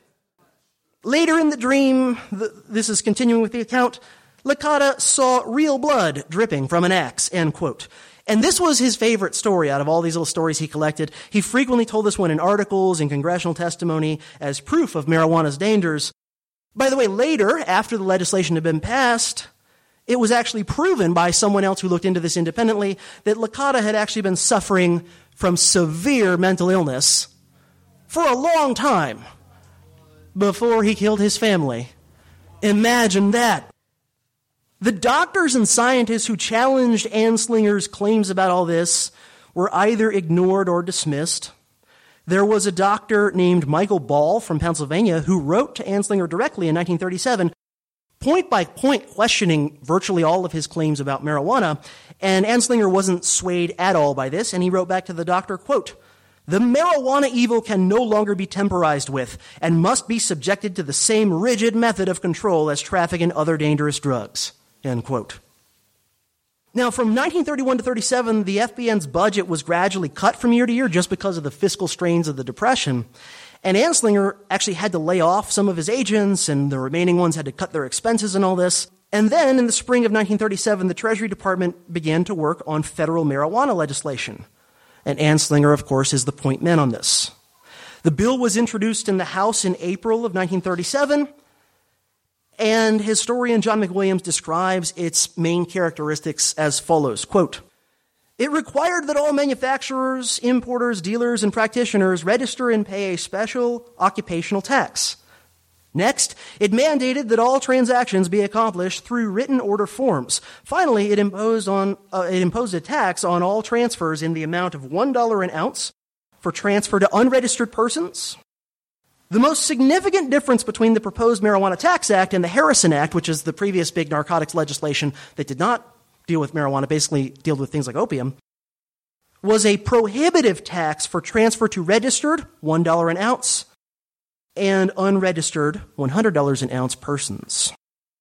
Speaker 2: Later in the dream, the, this is continuing with the account, Licata saw real blood dripping from an axe, end quote. And this was his favorite story out of all these little stories he collected. He frequently told this one in articles and congressional testimony as proof of marijuana's dangers. By the way, later, after the legislation had been passed, it was actually proven by someone else who looked into this independently that Licata had actually been suffering from severe mental illness for a long time before he killed his family. Imagine that. The doctors and scientists who challenged Anslinger's claims about all this were either ignored or dismissed. There was a doctor named Michael Ball from Pennsylvania who wrote to Anslinger directly in nineteen thirty-seven, point by point questioning virtually all of his claims about marijuana, and Anslinger wasn't swayed at all by this, and he wrote back to the doctor, quote, the marijuana evil can no longer be temporized with and must be subjected to the same rigid method of control as traffic in other dangerous drugs, end quote. Now, from nineteen thirty-one to thirty-seven, the F B N's budget was gradually cut from year to year just because of the fiscal strains of the Depression. And Anslinger actually had to lay off some of his agents, and the remaining ones had to cut their expenses and all this. And then, in the spring of nineteen thirty-seven, the Treasury Department began to work on federal marijuana legislation. And Anslinger, of course, is the point man on this. The bill was introduced in the House in April of nineteen thirty-seven, and historian John McWilliams describes its main characteristics as follows, quote, it required that all manufacturers, importers, dealers, and practitioners register and pay a special occupational tax. Next, it mandated that all transactions be accomplished through written order forms. Finally, it imposed on uh, it imposed a tax on all transfers in the amount of one dollar an ounce for transfer to unregistered persons. The most significant difference between the proposed Marijuana Tax Act and the Harrison Act, which is the previous big narcotics legislation that did not deal with marijuana, basically dealt with things like opium, was a prohibitive tax for transfer to registered, one dollar an ounce, and unregistered, one hundred dollars an ounce persons.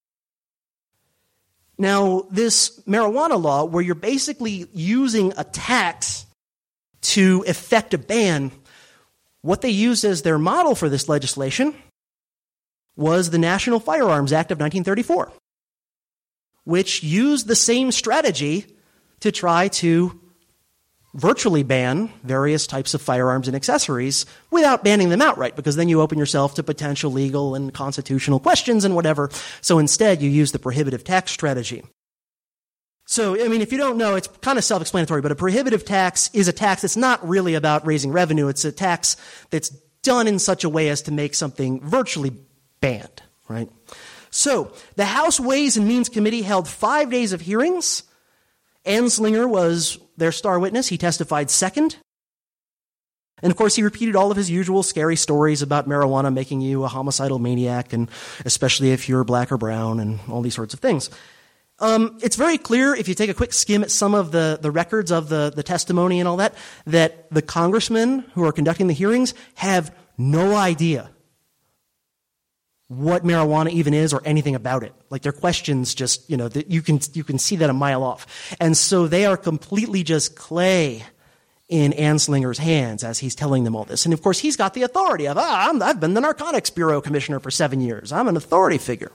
Speaker 2: Now, this marijuana law, where you're basically using a tax to effect a ban, what they used as their model for this legislation was the National Firearms Act of nineteen thirty-four, which used the same strategy to try to virtually ban various types of firearms and accessories without banning them outright, because then you open yourself to potential legal and constitutional questions and whatever. So instead, you use the prohibitive tax strategy. So, I mean, if you don't know, it's kind of self-explanatory, but a prohibitive tax is a tax that's not really about raising revenue. It's a tax that's done in such a way as to make something virtually banned, right? So, the House Ways and Means Committee held five days of hearings. Anslinger was their star witness. He testified second. And, of course, he repeated all of his usual scary stories about marijuana making you a homicidal maniac, and especially if you're black or brown, and all these sorts of things. Um, it's very clear, if you take a quick skim at some of the, the records of the, the testimony and all that, that the congressmen who are conducting the hearings have no idea what marijuana even is or anything about it. Like their questions just, you know, that you can you can see that a mile off. And so they are completely just clay in Anslinger's hands as he's telling them all this. And of course, he's got the authority of, ah, I'm, I've been the Narcotics Bureau commissioner for seven years. I'm an authority figure.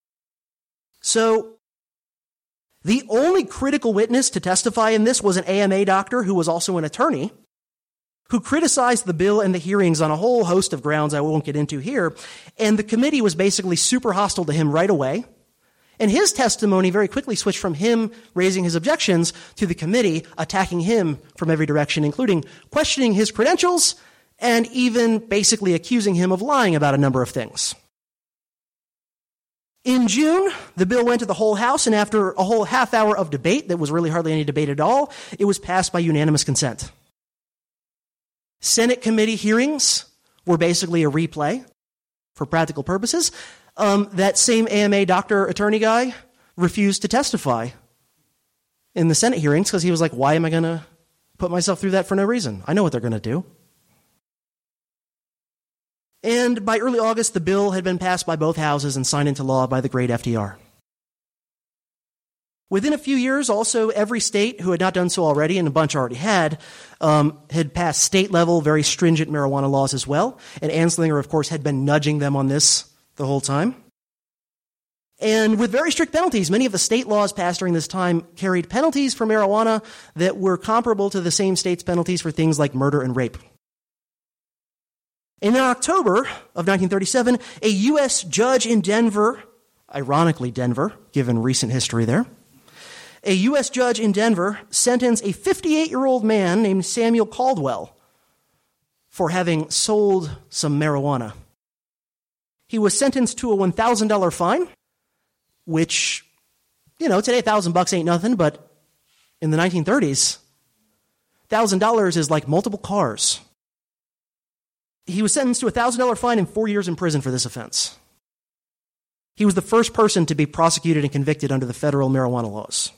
Speaker 2: So the only critical witness to testify in this was an A M A doctor who was also an attorney, who criticized the bill and the hearings on a whole host of grounds I won't get into here. And the committee was basically super hostile to him right away. And his testimony very quickly switched from him raising his objections to the committee attacking him from every direction, including questioning his credentials and even basically accusing him of lying about a number of things. In June, the bill went to the whole House, and after a whole half hour of debate that was really hardly any debate at all, it was passed by unanimous consent. Senate committee hearings were basically a replay for practical purposes. Um, that same A M A doctor attorney guy refused to testify in the Senate hearings because he was like, why am I going to put myself through that for no reason? I know what they're going to do. And by early August, the bill had been passed by both houses and signed into law by the great F D R. Within a few years, also, every state who had not done so already, and a bunch already had, um, had passed state-level, very stringent marijuana laws as well. And Anslinger, of course, had been nudging them on this the whole time. And with very strict penalties, many of the state laws passed during this time carried penalties for marijuana that were comparable to the same state's penalties for things like murder and rape. And in October of nineteen thirty-seven, a U S judge in Denver, ironically Denver, given recent history there, a U S judge in Denver sentenced a fifty-eight-year-old man named Samuel Caldwell for having sold some marijuana. He was sentenced to a one thousand dollars fine, which, you know, today a thousand bucks ain't nothing, but in the nineteen thirties, one thousand dollars is like multiple cars. He was sentenced to a one thousand dollars fine and four years in prison for this offense. He was the first person to be prosecuted and convicted under the federal marijuana laws.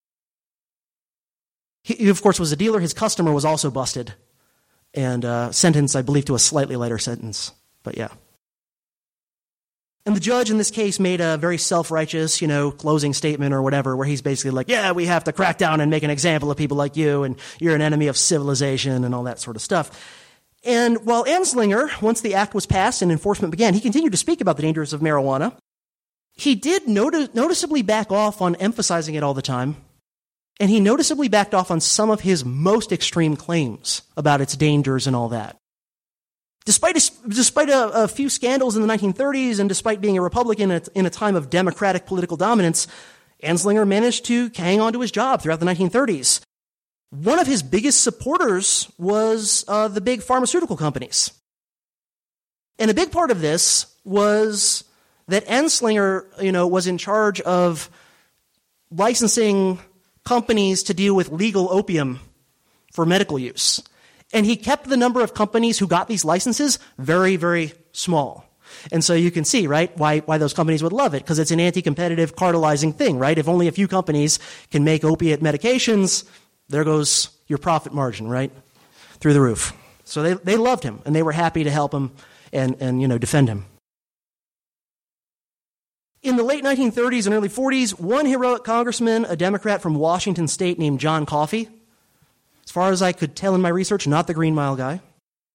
Speaker 2: He, of course, was a dealer. His customer was also busted and uh, sentenced, I believe, to a slightly lighter sentence. But yeah. And the judge in this case made a very self-righteous, you know, closing statement or whatever, where he's basically like, yeah, we have to crack down and make an example of people like you, and you're an enemy of civilization and all that sort of stuff. And while Anslinger, once the act was passed and enforcement began, he continued to speak about the dangers of marijuana. He did noti- noticeably back off on emphasizing it all the time, and he noticeably backed off on some of his most extreme claims about its dangers and all that. Despite a, despite a, a few scandals in the nineteen thirties and despite being a Republican in a, in a time of democratic political dominance, Anslinger managed to hang on to his job throughout the nineteen thirties. One of his biggest supporters was uh, the big pharmaceutical companies. And a big part of this was that Anslinger, you know, was in charge of licensing companies to deal with legal opium for medical use. And he kept the number of companies who got these licenses very, very small. And so you can see, right, why why those companies would love it, because it's an anti-competitive, cartelizing thing, right? If only a few companies can make opiate medications, there goes your profit margin, right, through the roof. So they, they loved him, and they were happy to help him and, and, you know, defend him. In the late nineteen thirties and early forties, one heroic congressman, a Democrat from Washington State named John Coffey, as far as I could tell in my research, not the Green Mile guy,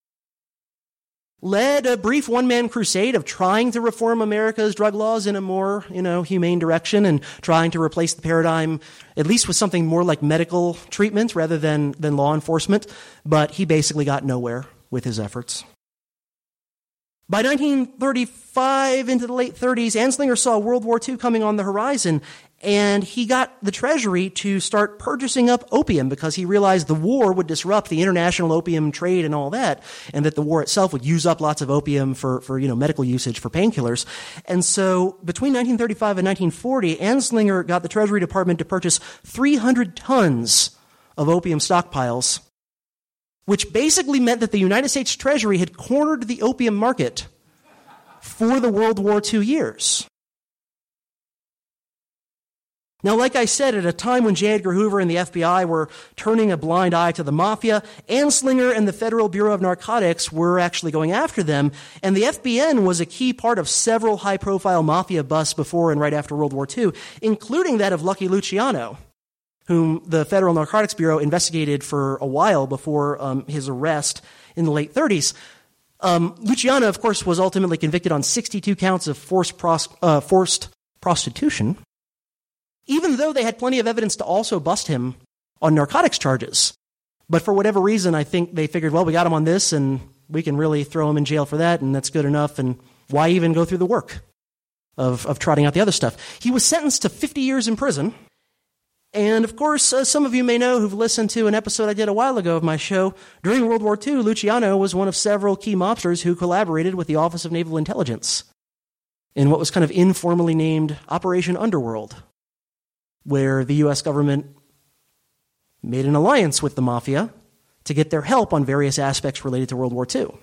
Speaker 2: led a brief one-man crusade of trying to reform America's drug laws in a more, you know, humane direction and trying to replace the paradigm, at least with something more like medical treatment rather than, than law enforcement. But he basically got nowhere with his efforts. By nineteen thirty-five into the late thirties, Anslinger saw World War Two coming on the horizon, and he got the Treasury to start purchasing up opium because he realized the war would disrupt the international opium trade and all that, and that the war itself would use up lots of opium for, for you know, medical usage for painkillers. And so between nineteen thirty-five and nineteen forty, Anslinger got the Treasury Department to purchase three hundred tons of opium stockpiles, which basically meant that the United States Treasury had cornered the opium market for the World War Two years.
Speaker 3: Now, like I said, at a time when J. Edgar Hoover and the F B I were turning a blind eye to the mafia, Anslinger and the Federal Bureau of Narcotics were actually going after them, and the F B N was a key part of several high-profile mafia busts before and right after World War Two, including that of Lucky Luciano, whom the Federal Narcotics Bureau investigated for a while before um, his arrest in the late thirties. Um, Luciano, of course, was ultimately convicted on sixty-two counts of forced, pros- uh, forced prostitution, even though they had plenty of evidence to also bust him on narcotics charges. But for whatever reason, I think they figured, well, we got him on this, and we can really throw him in jail for that, and that's good enough, and why even go through the work of, of trotting out the other stuff? He was sentenced to fifty years in prison. And, of course, uh, some of you may know who've listened to an episode I did a while ago of my show. During World War Two, Luciano was one of several key mobsters who collaborated with the Office of Naval Intelligence in what was kind of informally named Operation Underworld, where the U S government made an alliance with the mafia to get their help on various aspects related to World War Two.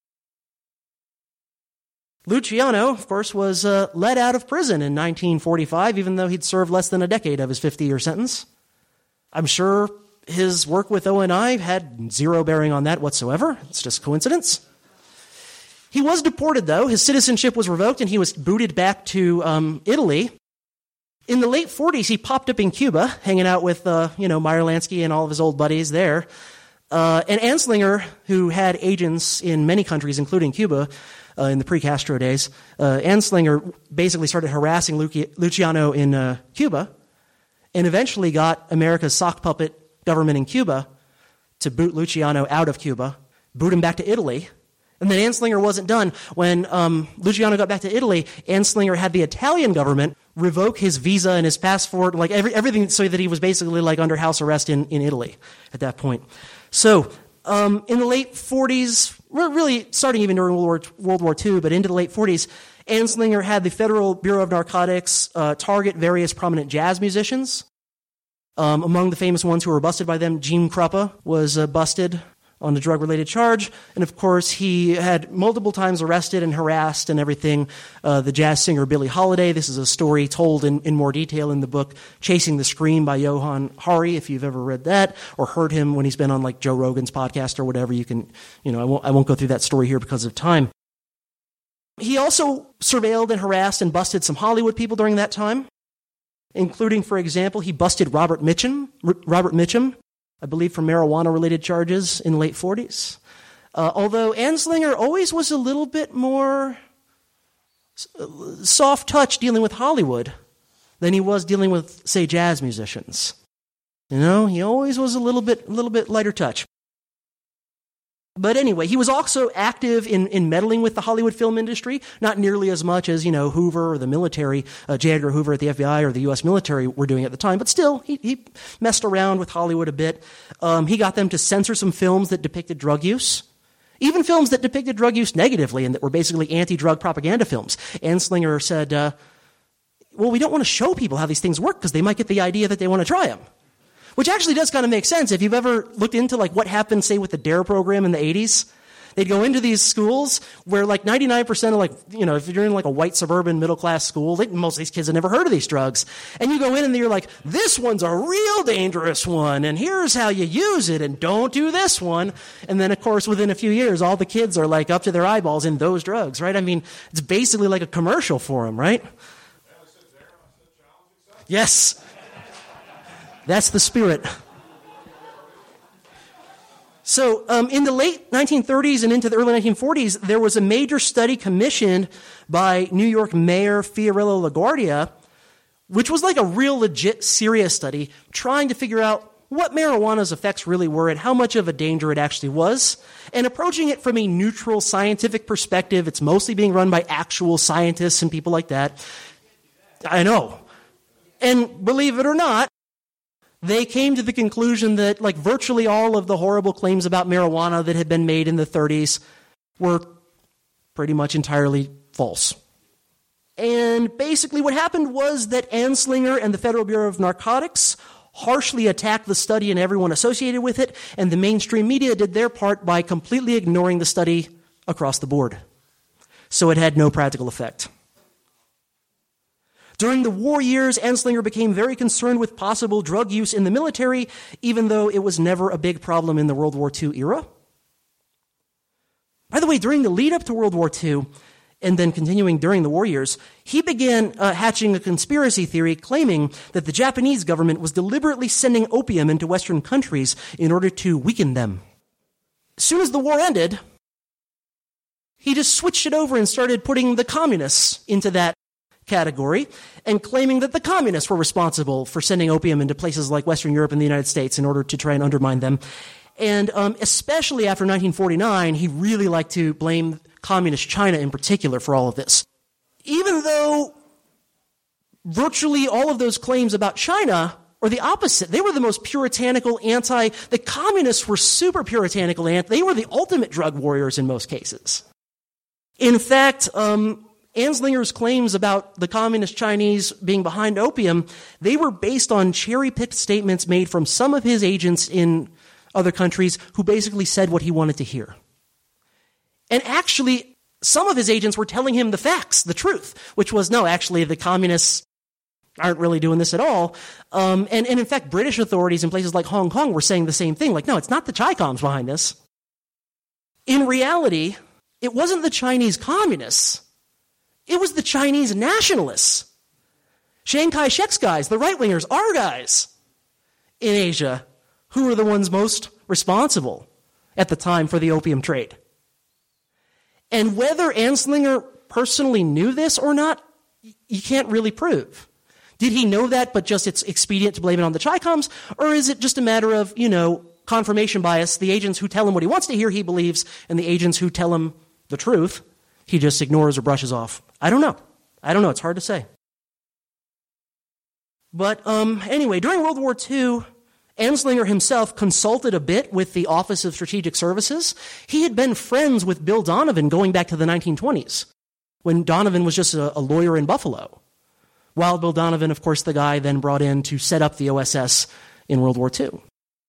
Speaker 3: Luciano, of course, was uh, let out of prison in nineteen forty-five, even though he'd served less than a decade of his fifty-year sentence. I'm sure his work with O N I had zero bearing on that whatsoever. It's just coincidence. He was deported, though. His citizenship was revoked, and he was booted back to um, Italy. In the late forties, he popped up in Cuba, hanging out with, uh, you know, Meyer Lansky and all of his old buddies there. Uh, and Anslinger, who had agents in many countries, including Cuba, uh, in the pre-Castro days, uh, Anslinger basically started harassing Luci- Luciano in uh, Cuba, and eventually got America's sock puppet government in Cuba to boot Luciano out of Cuba, boot him back to Italy. And then Anslinger wasn't done. When um, Luciano got back to Italy, Anslinger had the Italian government revoke his visa and his passport, like every, everything, so that he was basically like under house arrest in, in Italy at that point. So um, in the late forties, really starting even during World War, World War Two, but into the late forties, Anslinger had the Federal Bureau of Narcotics uh, target various prominent jazz musicians. Um, among the famous ones who were busted by them, Gene Krupa was uh, busted on a drug-related charge. And, of course, he had multiple times arrested and harassed and everything uh, the jazz singer Billie Holiday. This is a story told in, in more detail in the book Chasing the Scream by Johan Hari, if you've ever read that or heard him when he's been on, like, Joe Rogan's podcast or whatever. You can, you know, I won't, I won't go through that story here because of time. He also surveilled and harassed and busted some Hollywood people during that time, including, for example, he busted Robert Mitchum, R- Robert Mitchum, I believe for marijuana-related charges in the late forties. Uh, although Anslinger always was a little bit more soft touch dealing with Hollywood than he was dealing with, say, jazz musicians. You know, he always was a little bit, a little bit lighter touch. But anyway, he was also active in, in meddling with the Hollywood film industry, not nearly as much as, you know, Hoover or the military, uh, J. Edgar Hoover at the F B I or the U S military were doing at the time. But still, he, he messed around with Hollywood a bit. Um, he got them to censor some films that depicted drug use, even films that depicted drug use negatively and that were basically anti-drug propaganda films. Anslinger said, uh, well, we don't want to show people how these things work because they might get the idea that they want to try them. Which actually does kind of make sense. If you've ever looked into like what happened, say, with the DARE program in the eighties, they'd go into these schools where like ninety-nine percent of like, you know, if you're in like a white suburban middle class school, they, most of these kids have never heard of these drugs. And you go in and you're like, this one's a real dangerous one, and here's how you use it, and don't do this one. And then, of course, within a few years, all the kids are like up to their eyeballs in those drugs, right? I mean, it's basically like a commercial for them, right? Yes. That's the spirit. So um, in the late nineteen thirties and into the early nineteen forties, there was a major study commissioned by New York Mayor Fiorello LaGuardia, which was like a real legit serious study trying to figure out what marijuana's effects really were and how much of a danger it actually was, and approaching it from a neutral scientific perspective. It's mostly being run by actual scientists and people like that. I know. And believe it or not, they came to the conclusion that like virtually all of the horrible claims about marijuana that had been made in the thirties were pretty much entirely false. And basically what happened was that Anslinger and the Federal Bureau of Narcotics harshly attacked the study and everyone associated with it, and the mainstream media did their part by completely ignoring the study across the board. So it had no practical effect. During the war years, Anslinger became very concerned with possible drug use in the military, even though it was never a big problem in the World War Two era. By the way, during the lead up to World War Two, and then continuing during the war years, he began uh, hatching a conspiracy theory claiming that the Japanese government was deliberately sending opium into Western countries in order to weaken them. As soon as the war ended, he just switched it over and started putting the communists into that category and claiming that the communists were responsible for sending opium into places like Western Europe and the United States in order to try and undermine them. And um, especially after nineteen forty-nine, he really liked to blame communist China in particular for all of this. Even though virtually all of those claims about China are the opposite. They were the most puritanical anti, the communists were super puritanical anti, they were the ultimate drug warriors in most cases. In fact, um, Anslinger's claims about the communist Chinese being behind opium, they were based on cherry-picked statements made from some of his agents in other countries who basically said what he wanted to hear. And actually, some of his agents were telling him the facts, the truth, which was, no, actually, the communists aren't really doing this at all. Um, and, and in fact, British authorities in places like Hong Kong were saying the same thing, like, no, it's not the Chi-Coms behind this. In reality, it wasn't the Chinese communists. It was the Chinese nationalists. Chiang Kai-shek's guys, the right-wingers, our guys in Asia, who were the ones most responsible at the time for the opium trade. And whether Anslinger personally knew this or not, you can't really prove. Did he know that, but just it's expedient to blame it on the Chi-Coms? Or is it just a matter of, you know, confirmation bias, the agents who tell him what he wants to hear, he believes, and the agents who tell him the truth, he just ignores or brushes off? I don't know. I don't know. It's hard to say. But um, anyway, during World War Two, Anslinger himself consulted a bit with the Office of Strategic Services. He had been friends with Bill Donovan going back to the nineteen twenties, when Donovan was just a, a lawyer in Buffalo. While Bill Donovan, of course, the guy then brought in to set up the O S S in World War Two.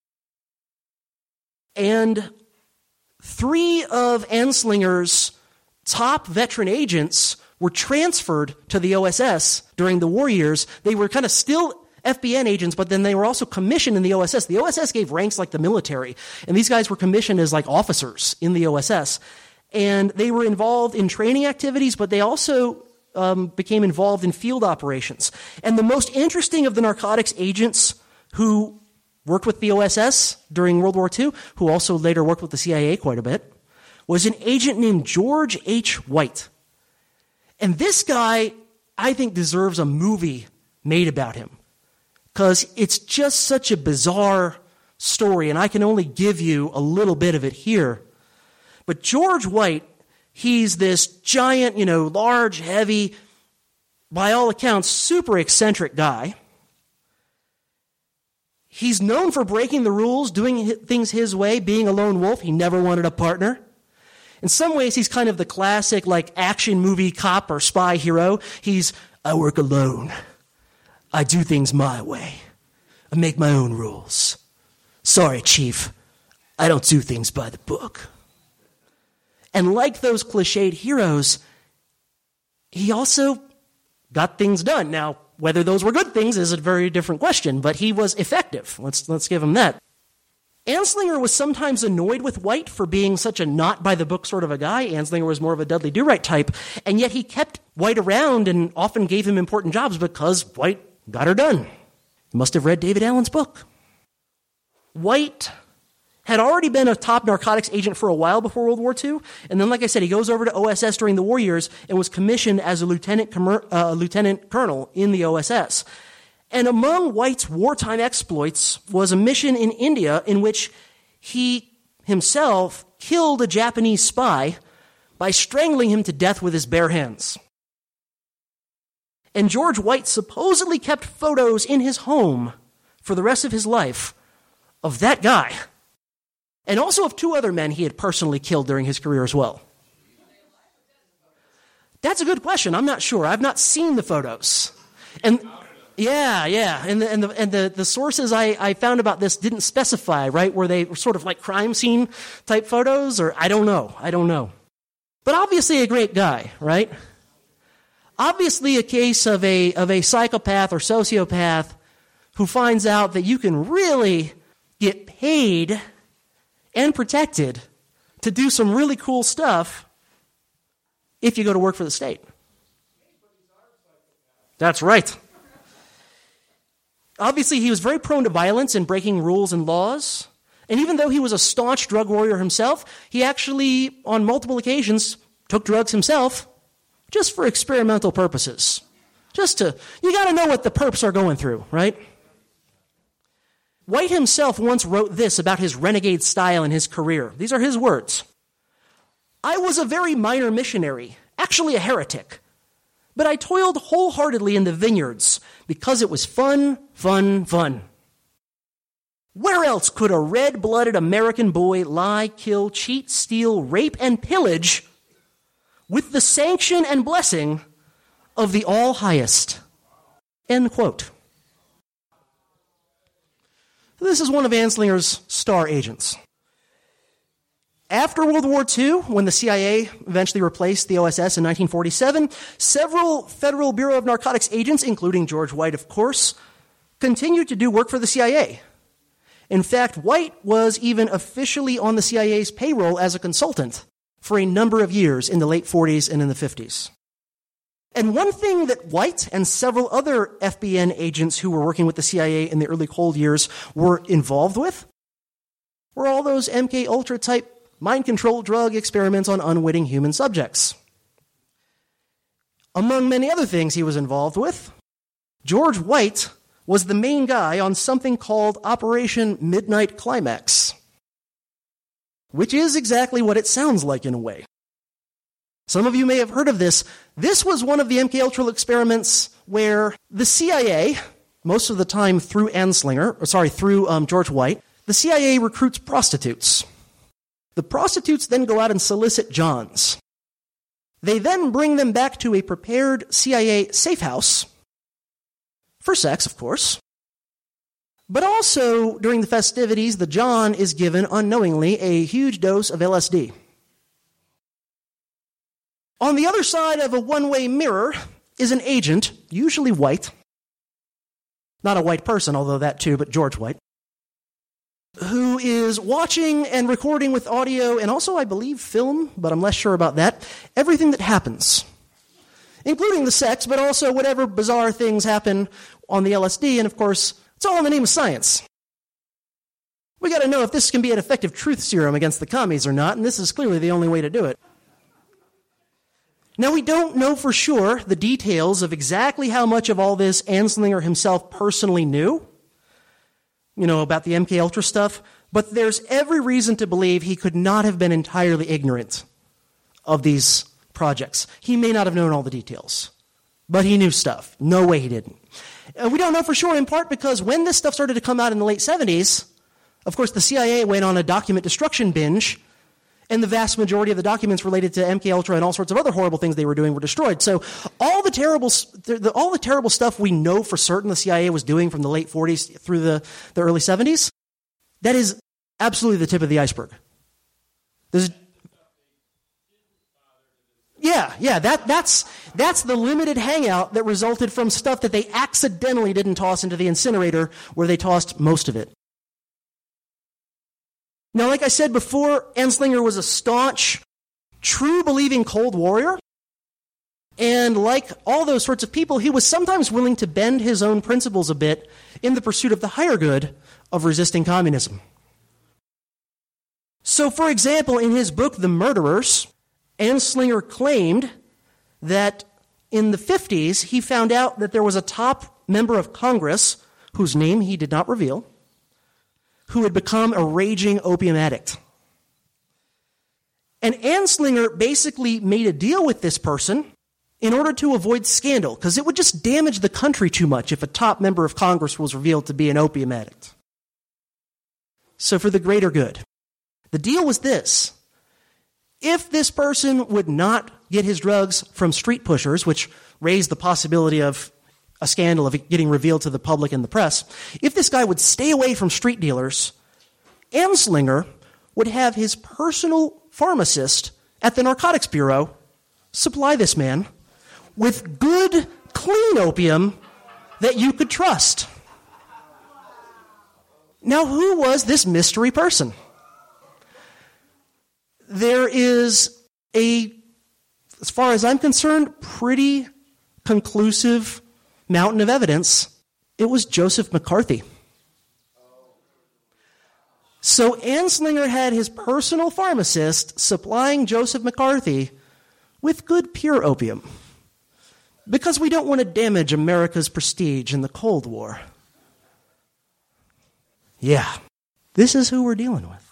Speaker 3: And three of Anslinger's top veteran agents were transferred to the O S S during the war years. They were kind of still F B N agents, but then they were also commissioned in the O S S. The O S S gave ranks like the military, and these guys were commissioned as like officers in the O S S. And they were involved in training activities, but they also um, became involved in field operations. And the most interesting of the narcotics agents who worked with the O S S during World War Two, who also later worked with the C I A quite a bit, was an agent named George H. White. And this guy, I think, deserves a movie made about him, because it's just such a bizarre story, and I can only give you a little bit of it here. But George White, he's this giant, you know, large, heavy, by all accounts, super eccentric guy. He's known for breaking the rules, doing things his way, being a lone wolf. He never wanted a partner. In some ways, he's kind of the classic, like, action movie cop or spy hero. He's, I work alone. I do things my way. I make my own rules. Sorry, Chief. I don't do things by the book. And like those cliched heroes, he also got things done. Now, whether those were good things is a very different question, but he was effective. Let's, let's give him that. Anslinger was sometimes annoyed with White for being such a not-by-the-book sort of a guy. Anslinger was more of a Dudley Do-Right type, and yet he kept White around and often gave him important jobs because White got her done. He must have read David Allen's book. White had already been a top narcotics agent for a while before World War Two, and then, like I said, he goes over to O S S during the war years and was commissioned as a lieutenant, uh, lieutenant colonel in the O S S. And among White's wartime exploits was a mission in India in which he himself killed a Japanese spy by strangling him to death with his bare hands. And George White supposedly kept photos in his home for the rest of his life of that guy, and also of two other men he had personally killed during his career as well. That's a good question. I'm not sure. I've not seen the photos. And yeah, yeah. And the, and the, and the, the sources I, I found about this didn't specify, right? Were they sort of like crime scene type photos? Or I don't know. I don't know. But obviously a great guy, right? Obviously a case of a, of a psychopath or sociopath who finds out that you can really get paid and protected to do some really cool stuff if you go to work for the state. That's right. Obviously, he was very prone to violence and breaking rules and laws. And even though he was a staunch drug warrior himself, he actually, on multiple occasions, took drugs himself just for experimental purposes. Just to, you got to know what the perps are going through, right? White himself once wrote this about his renegade style and his career. These are his words. I was a very minor missionary, actually a heretic, but I toiled wholeheartedly in the vineyards because it was fun, fun, fun. Where else could a red-blooded American boy lie, kill, cheat, steal, rape, and pillage with the sanction and blessing of the All-Highest? End quote. This is one of Anslinger's star agents. After World War Two, when the C I A eventually replaced the O S S in nineteen forty-seven, several Federal Bureau of Narcotics agents, including George White, of course, continued to do work for the C I A. In fact, White was even officially on the C I A's payroll as a consultant for a number of years in the late forties and in the fifties. And one thing that White and several other F B N agents who were working with the C I A in the early cold years were involved with were all those M K Ultra type mind-controlled drug experiments on unwitting human subjects. Among many other things he was involved with, George White was the main guy on something called Operation Midnight Climax, which is exactly what it sounds like in a way. Some of you may have heard of this. This was one of the M K Ultra experiments where the C I A, most of the time through Anslinger, or sorry, through um, George White, the C I A recruits prostitutes. The prostitutes then go out and solicit Johns. They then bring them back to a prepared C I A safe house, for sex, of course. But also, during the festivities, the John is given, unknowingly, a huge dose of L S D. On the other side of a one-way mirror is an agent, usually white. Not a white person, although that too, but George White, who is watching and recording with audio and also, I believe, film, but I'm less sure about that, everything that happens, including the sex, but also whatever bizarre things happen on the L S D, and of course, it's all in the name of science. We got to know if this can be an effective truth serum against the commies or not, and this is clearly the only way to do it. Now, we don't know for sure the details of exactly how much of all this Anslinger himself personally knew, you know, about the M K Ultra stuff, but there's every reason to believe he could not have been entirely ignorant of these projects. He may not have known all the details, but he knew stuff. No way he didn't. Uh, we don't know for sure, in part because when this stuff started to come out in the late seventies, of course, the C I A went on a document destruction binge, and the vast majority of the documents related to M K Ultra and all sorts of other horrible things they were doing were destroyed. So all the terrible, the, all the terrible stuff we know for certain the C I A was doing from the late forties through the, the early seventies, that is absolutely the tip of the iceberg. There's, yeah, yeah, that, that's, that's the limited hangout that resulted from stuff that they accidentally didn't toss into the incinerator where they tossed most of it. Now, like I said before, Anslinger was a staunch, true believing Cold Warrior. And like all those sorts of people, he was sometimes willing to bend his own principles a bit in the pursuit of the higher good of resisting communism. So, for example, in his book, The Murderers, Anslinger claimed that in the fifties, he found out that there was a top member of Congress, whose name he did not reveal, who had become a raging opium addict. And Anslinger basically made a deal with this person in order to avoid scandal, because it would just damage the country too much if a top member of Congress was revealed to be an opium addict. So for the greater good, the deal was this. If this person would not get his drugs from street pushers, which raised the possibility of a scandal of it getting revealed to the public and the press, if this guy would stay away from street dealers, Anslinger would have his personal pharmacist at the Narcotics Bureau supply this man with good, clean opium that you could trust. Now, who was this mystery person? There is a, as far as I'm concerned, pretty conclusive mountain of evidence. It was Joseph McCarthy. So Anslinger had his personal pharmacist supplying Joseph McCarthy with good pure opium, because we don't want to damage America's prestige in the Cold War. Yeah, this is who we're dealing with.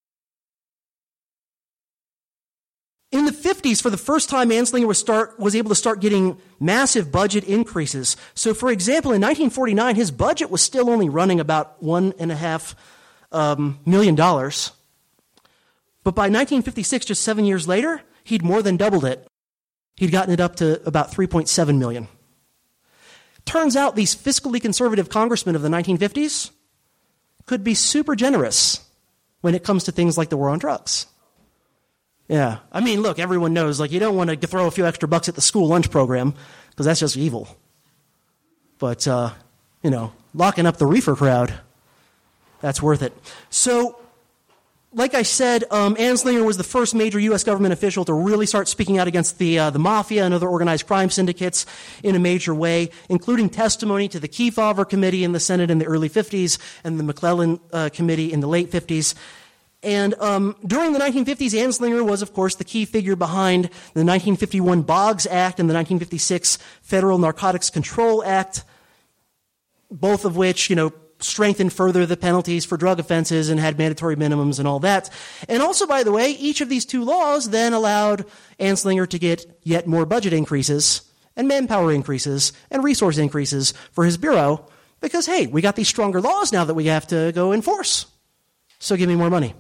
Speaker 3: In the fifties, for the first time, Anslinger was, start, was able to start getting massive budget increases. So, for example, in nineteen forty-nine, his budget was still only running about one and a half um, million dollars. But by nineteen fifty-six, just seven years later, he'd more than doubled it. He'd gotten it up to about three point seven million dollars. Turns out these fiscally conservative congressmen of the nineteen fifties could be super generous when it comes to things like the war on drugs. Yeah. I mean, look, everyone knows, like, you don't want to throw a few extra bucks at the school lunch program, because that's just evil. But, uh, you know, locking up the reefer crowd, that's worth it. So, like I said, um, Anslinger was the first major U S government official to really start speaking out against the uh, the mafia and other organized crime syndicates in a major way, including testimony to the Kefauver Committee in the Senate in the early fifties and the McClellan uh, Committee in the late fifties. And um, during the nineteen fifties, Anslinger was, of course, the key figure behind the nineteen fifty-one Boggs Act and the nineteen fifty-six Federal Narcotics Control Act, both of which, you know, strengthened further the penalties for drug offenses and had mandatory minimums and all that. And also, by the way, each of these two laws then allowed Anslinger to get yet more budget increases and manpower increases and resource increases for his bureau because, hey, we got these stronger laws now that we have to go enforce. So give me more money.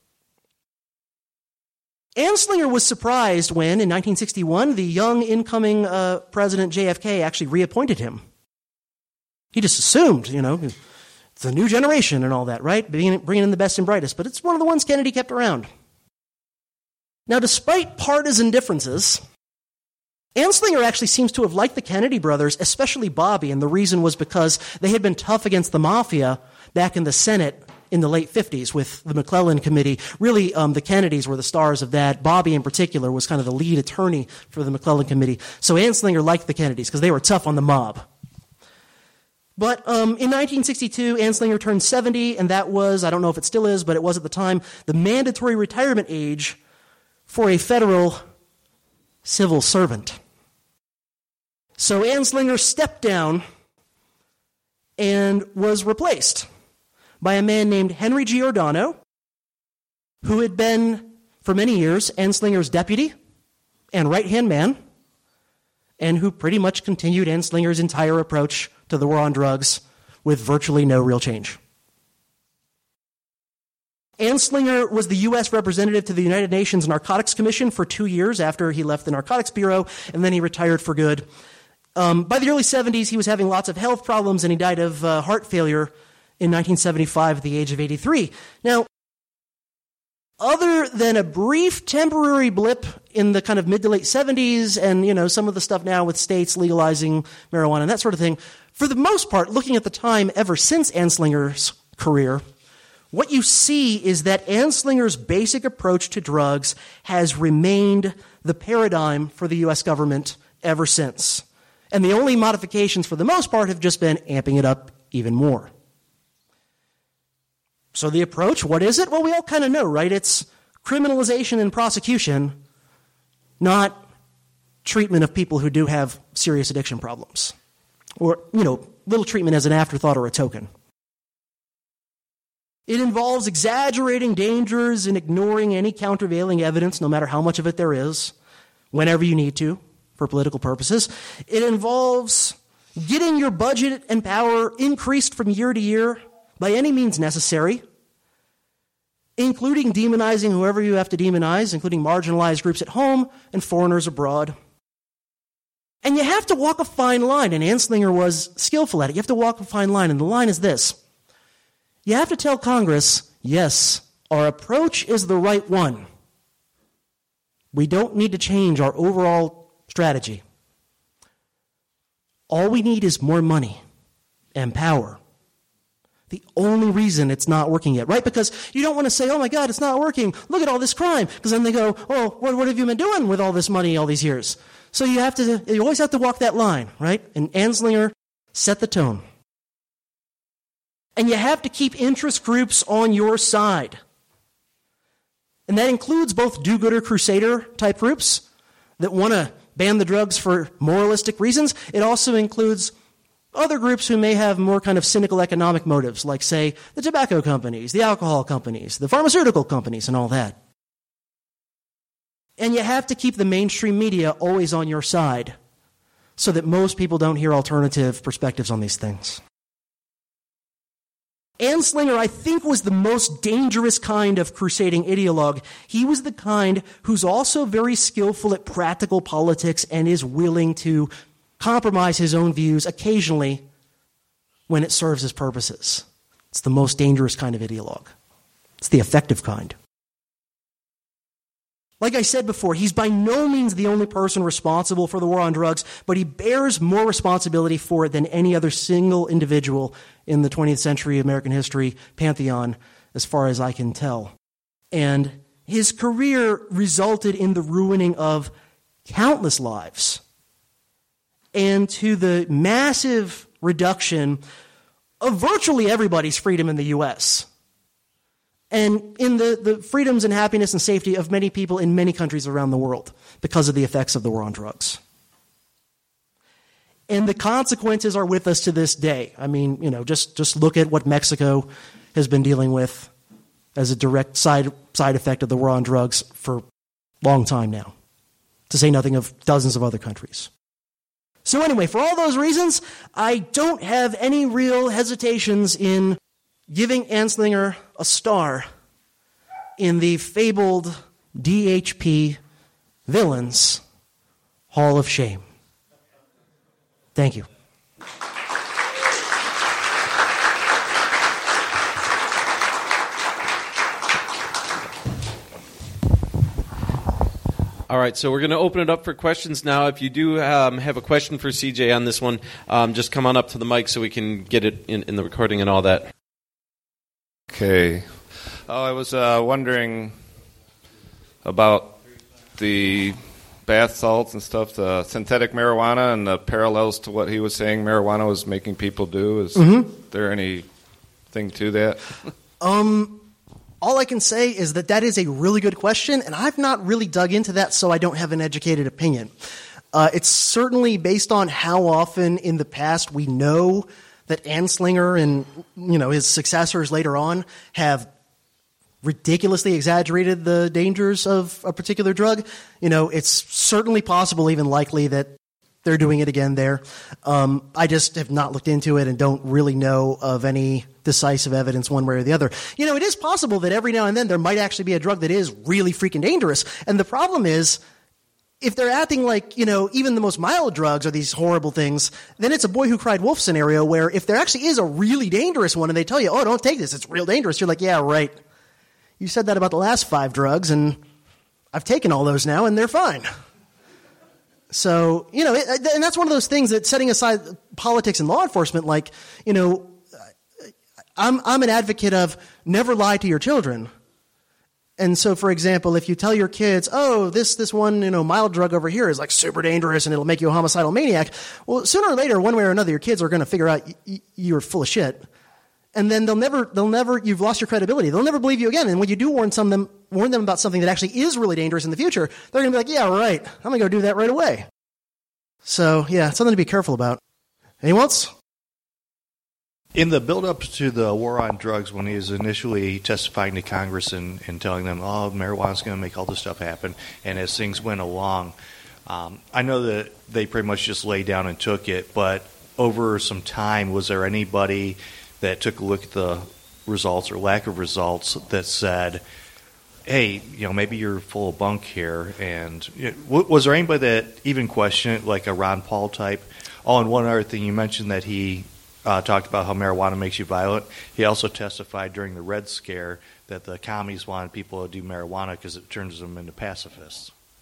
Speaker 3: Anslinger was surprised when, in nineteen sixty-one, the young incoming uh, President J F K actually reappointed him. He just assumed, you know, it's a new generation and all that, right? Bringing, bringing in the best and brightest. But it's one of the ones Kennedy kept around. Now, despite partisan differences, Anslinger actually seems to have liked the Kennedy brothers, especially Bobby, and the reason was because they had been tough against the mafia back in the Senate in the late fifties with the McClellan Committee. Really, um, the Kennedys were the stars of that. Bobby, in particular, was kind of the lead attorney for the McClellan Committee. So Anslinger liked the Kennedys because they were tough on the mob. But um, in nineteen sixty-two, Anslinger turned seventy, and that was, I don't know if it still is, but it was at the time, the mandatory retirement age for a federal civil servant. So Anslinger stepped down and was replaced by a man named Henry Giordano, who had been, for many years, Anslinger's deputy and right-hand man, and who pretty much continued Anslinger's entire approach to the war on drugs with virtually no real change. Anslinger was the U S representative to the United Nations Narcotics Commission for two years after he left the Narcotics Bureau, and then he retired for good. Um, by the early seventies, he was having lots of health problems, and he died of uh, heart failure in nineteen seventy-five at the age of eighty-three. Now, other than a brief temporary blip in the kind of mid to late seventies and, you know, some of the stuff now with states legalizing marijuana and that sort of thing, for the most part, looking at the time ever since Anslinger's career, what you see is that Anslinger's basic approach to drugs has remained the paradigm for the U S government ever since. And the only modifications for the most part have just been amping it up even more. So the approach, what is it? Well, we all kind of know, right? It's criminalization and prosecution, not treatment of people who do have serious addiction problems. Or, you know, little treatment as an afterthought or a token. It involves exaggerating dangers and ignoring any countervailing evidence, no matter how much of it there is, whenever you need to, for political purposes. It involves getting your budget and power increased from year to year by any means necessary, including demonizing whoever you have to demonize, including marginalized groups at home and foreigners abroad. And you have to walk a fine line, and Anslinger was skillful at it. You have to walk a fine line, and the line is this. You have to tell Congress, yes, our approach is the right one. We don't need to change our overall strategy. All we need is more money and power. The only reason it's not working yet, right? Because you don't want to say, oh my God, it's not working. Look at all this crime. Because then they go, oh, what, what have you been doing with all this money all these years? So you have to, you always have to walk that line, right? And Anslinger set the tone. And you have to keep interest groups on your side. And that includes both do-gooder crusader type groups that want to ban the drugs for moralistic reasons. It also includes other groups who may have more kind of cynical economic motives, like, say, the tobacco companies, the alcohol companies, the pharmaceutical companies, and all that. And you have to keep the mainstream media always on your side so that most people don't hear alternative perspectives on these things. Anslinger, I think, was the most dangerous kind of crusading ideologue. He was the kind who's also very skillful at practical politics and is willing to compromise his own views occasionally when it serves his purposes. It's the most dangerous kind of ideologue. It's the effective kind. Like I said before, he's by no means the only person responsible for the war on drugs, but he bears more responsibility for it than any other single individual in the twentieth century American history pantheon, as far as I can tell. And his career resulted in the ruining of countless lives and to the massive reduction of virtually everybody's freedom in the U S and in the, the freedoms and happiness and safety of many people in many countries around the world because of the effects of the war on drugs. And the consequences are with us to this day. I mean, you know, just, just look at what Mexico has been dealing with as a direct side, side effect of the war on drugs for a long time now, to say nothing of dozens of other countries. So anyway, for all those reasons, I don't have any real hesitations in giving Anslinger a star in the fabled D H P Villains Hall of Shame. Thank you.
Speaker 4: All right, so we're going to open it up for questions now. If you do um, have a question for C J on this one, um, just come on up to the mic so we can get it in, in the recording and all that.
Speaker 5: Okay. Oh, I was uh, wondering about the bath salts and stuff, the synthetic marijuana and the parallels to what he was saying marijuana was making people do. Is mm-hmm. there anything to that?
Speaker 3: um, all I can say is that that is a really good question, and I've not really dug into that, so I don't have an educated opinion. Uh, it's certainly based on how often in the past we know that Anslinger and, you know, his successors later on have ridiculously exaggerated the dangers of a particular drug. You know, it's certainly possible, even likely, that they're doing it again there. Um, I just have not looked into it and don't really know of any decisive evidence one way or the other. You know, it is possible that every now and then there might actually be a drug that is really freaking dangerous. And the problem is, if they're acting like, you know, even the most mild drugs are these horrible things, then it's a boy who cried wolf scenario where if there actually is a really dangerous one and they tell you, oh, don't take this, it's real dangerous, you're like, yeah, right. You said that about the last five drugs, and I've taken all those now, and they're fine. So, you know, it, and that's one of those things that, setting aside politics and law enforcement, like, you know, I'm I'm an advocate of never lie to your children. And so, for example, if you tell your kids, oh, this this one, you know, mild drug over here is like super dangerous and it'll make you a homicidal maniac, well, sooner or later, one way or another, your kids are going to figure out y- y- you're full of shit. And then they'll never, they'll never, you've lost your credibility. They'll never believe you again. And when you do warn some of them, warn them about something that actually is really dangerous in the future, they're going to be like, yeah, right. I'm going to go do that right away. So, yeah, it's something to be careful about. Anyone else?
Speaker 6: In the build-up to the war on drugs, when he was initially testifying to Congress and, and telling them, oh, marijuana's going to make all this stuff happen, and as things went along, um, I know that they pretty much just laid down and took it, but over some time, was there anybody that took a look at the results or lack of results that said, hey, you know, maybe you're full of bunk here? And you know, was there anybody that even questioned it, like a Ron Paul type? Oh, and one other thing, you mentioned that he uh, talked about how marijuana makes you violent. He also testified during the Red Scare that the commies wanted people to do marijuana because it turns them into pacifists.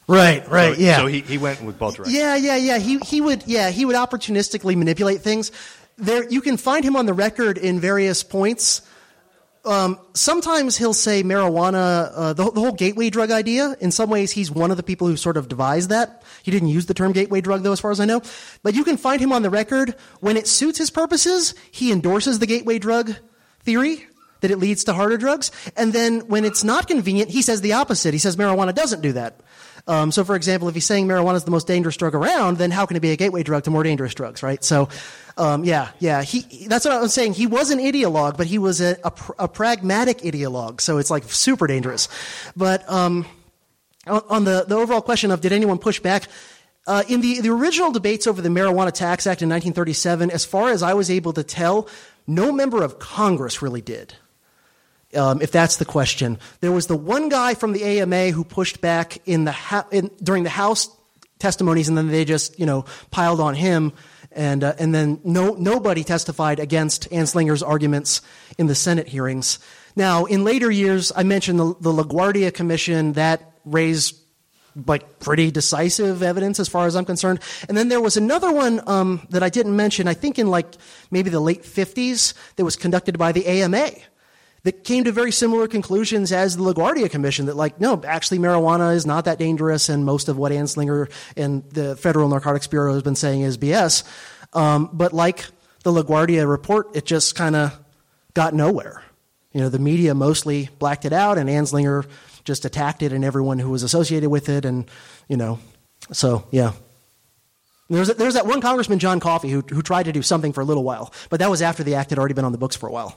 Speaker 3: Right, right,
Speaker 6: so,
Speaker 3: yeah.
Speaker 6: So he, he went with both directions.
Speaker 3: Yeah, yeah, yeah. He he would yeah he would opportunistically manipulate things. There, you can find him on the record in various points. Um, sometimes he'll say marijuana, uh, the, the whole gateway drug idea. In some ways, he's one of the people who sort of devised that. He didn't use the term gateway drug, though, as far as I know. But you can find him on the record when it suits his purposes. He endorses the gateway drug theory, that it leads to harder drugs. And then when it's not convenient, he says the opposite. He says marijuana doesn't do that. Um, so, for example, if he's saying marijuana is the most dangerous drug around, then how can it be a gateway drug to more dangerous drugs, right? So, um, yeah, yeah, he, that's what I was saying. He was an ideologue, but he was a, a, a pragmatic ideologue, so it's like super dangerous. But um, on the, the overall question of did anyone push back, uh, in the, the original debates over the Marijuana Tax Act in nineteen thirty-seven, as far as I was able to tell, no member of Congress really did. Um, if that's the question. There was the one guy from the A M A who pushed back in the ha- in, during the House testimonies, and then they just, you know, piled on him, and uh, and then no nobody testified against Anslinger's arguments in the Senate hearings. Now, in later years, I mentioned the, the LaGuardia Commission that raised like pretty decisive evidence as far as I'm concerned. And then there was another one um, that I didn't mention. I think in like maybe the late fifties that was conducted by the A M A. That came to very similar conclusions as the LaGuardia Commission, that like, no, actually marijuana is not that dangerous, and most of what Anslinger and the Federal Narcotics Bureau has been saying is B S. Um, but like the LaGuardia report, it just kind of got nowhere. You know, the media mostly blacked it out, and Anslinger just attacked it and everyone who was associated with it, and, you know, so, yeah. There's there's that one Congressman, John Coffey, who who tried to do something for a little while, but that was after the act had already been on the books for a while.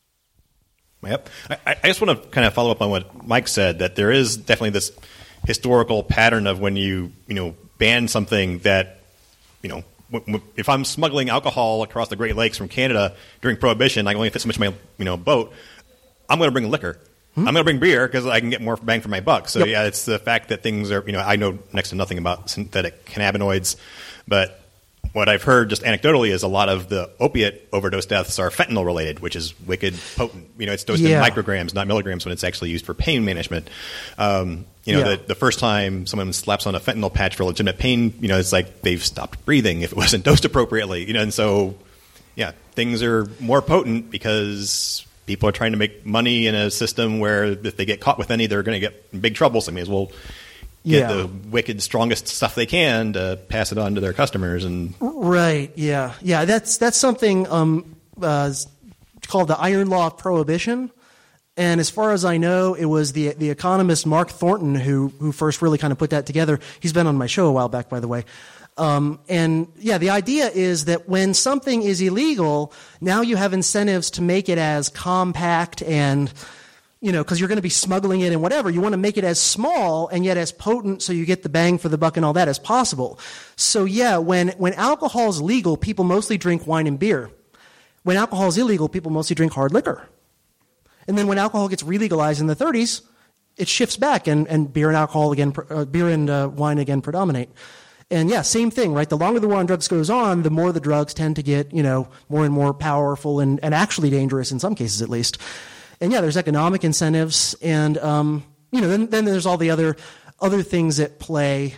Speaker 7: Yep. I, I just want to kind of follow up on what Mike said, that there is definitely this historical pattern of when you, you know, ban something that, you know, w- w- if I'm smuggling alcohol across the Great Lakes from Canada during Prohibition, I can only fit so much in my, you know, boat, I'm going to bring liquor. Hmm? I'm going to bring beer because I can get more bang for my buck. So, yep. Yeah, it's the fact that things are, you know, I know next to nothing about synthetic cannabinoids, but what I've heard just anecdotally is a lot of the opiate overdose deaths are fentanyl related, which is wicked potent. You know, it's dosed yeah. in micrograms, not milligrams, when it's actually used for pain management. Um, you know, yeah. the, the first time someone slaps on a fentanyl patch for legitimate pain, you know, it's like they've stopped breathing if it wasn't dosed appropriately. You know, and so, yeah, things are more potent because people are trying to make money in a system where if they get caught with any, they're going to get in big trouble. So they may as well get yeah. the wicked, strongest stuff they can to pass it on to their customers. And
Speaker 3: right, yeah, yeah. That's that's something um, uh, called the Iron Law of Prohibition. And as far as I know, it was the the economist Mark Thornton who who first really kind of put that together. He's been on my show a while back, by the way. Um, and yeah, the idea is that when something is illegal, now you have incentives to make it as compact and, you know, because you're going to be smuggling it and whatever. You want to make it as small and yet as potent so you get the bang for the buck and all that as possible. So yeah, when, when alcohol is legal, people mostly drink wine and beer. When alcohol is illegal, people mostly drink hard liquor. And then when alcohol gets re-legalized in the thirties, it shifts back and, and beer and alcohol again, uh, beer and uh, wine again predominate. And yeah, same thing, right? The longer the war on drugs goes on, the more the drugs tend to get, you know, more and more powerful and, and actually dangerous in some cases at least. And yeah, there's economic incentives, and um, you know, then, then there's all the other other things at play,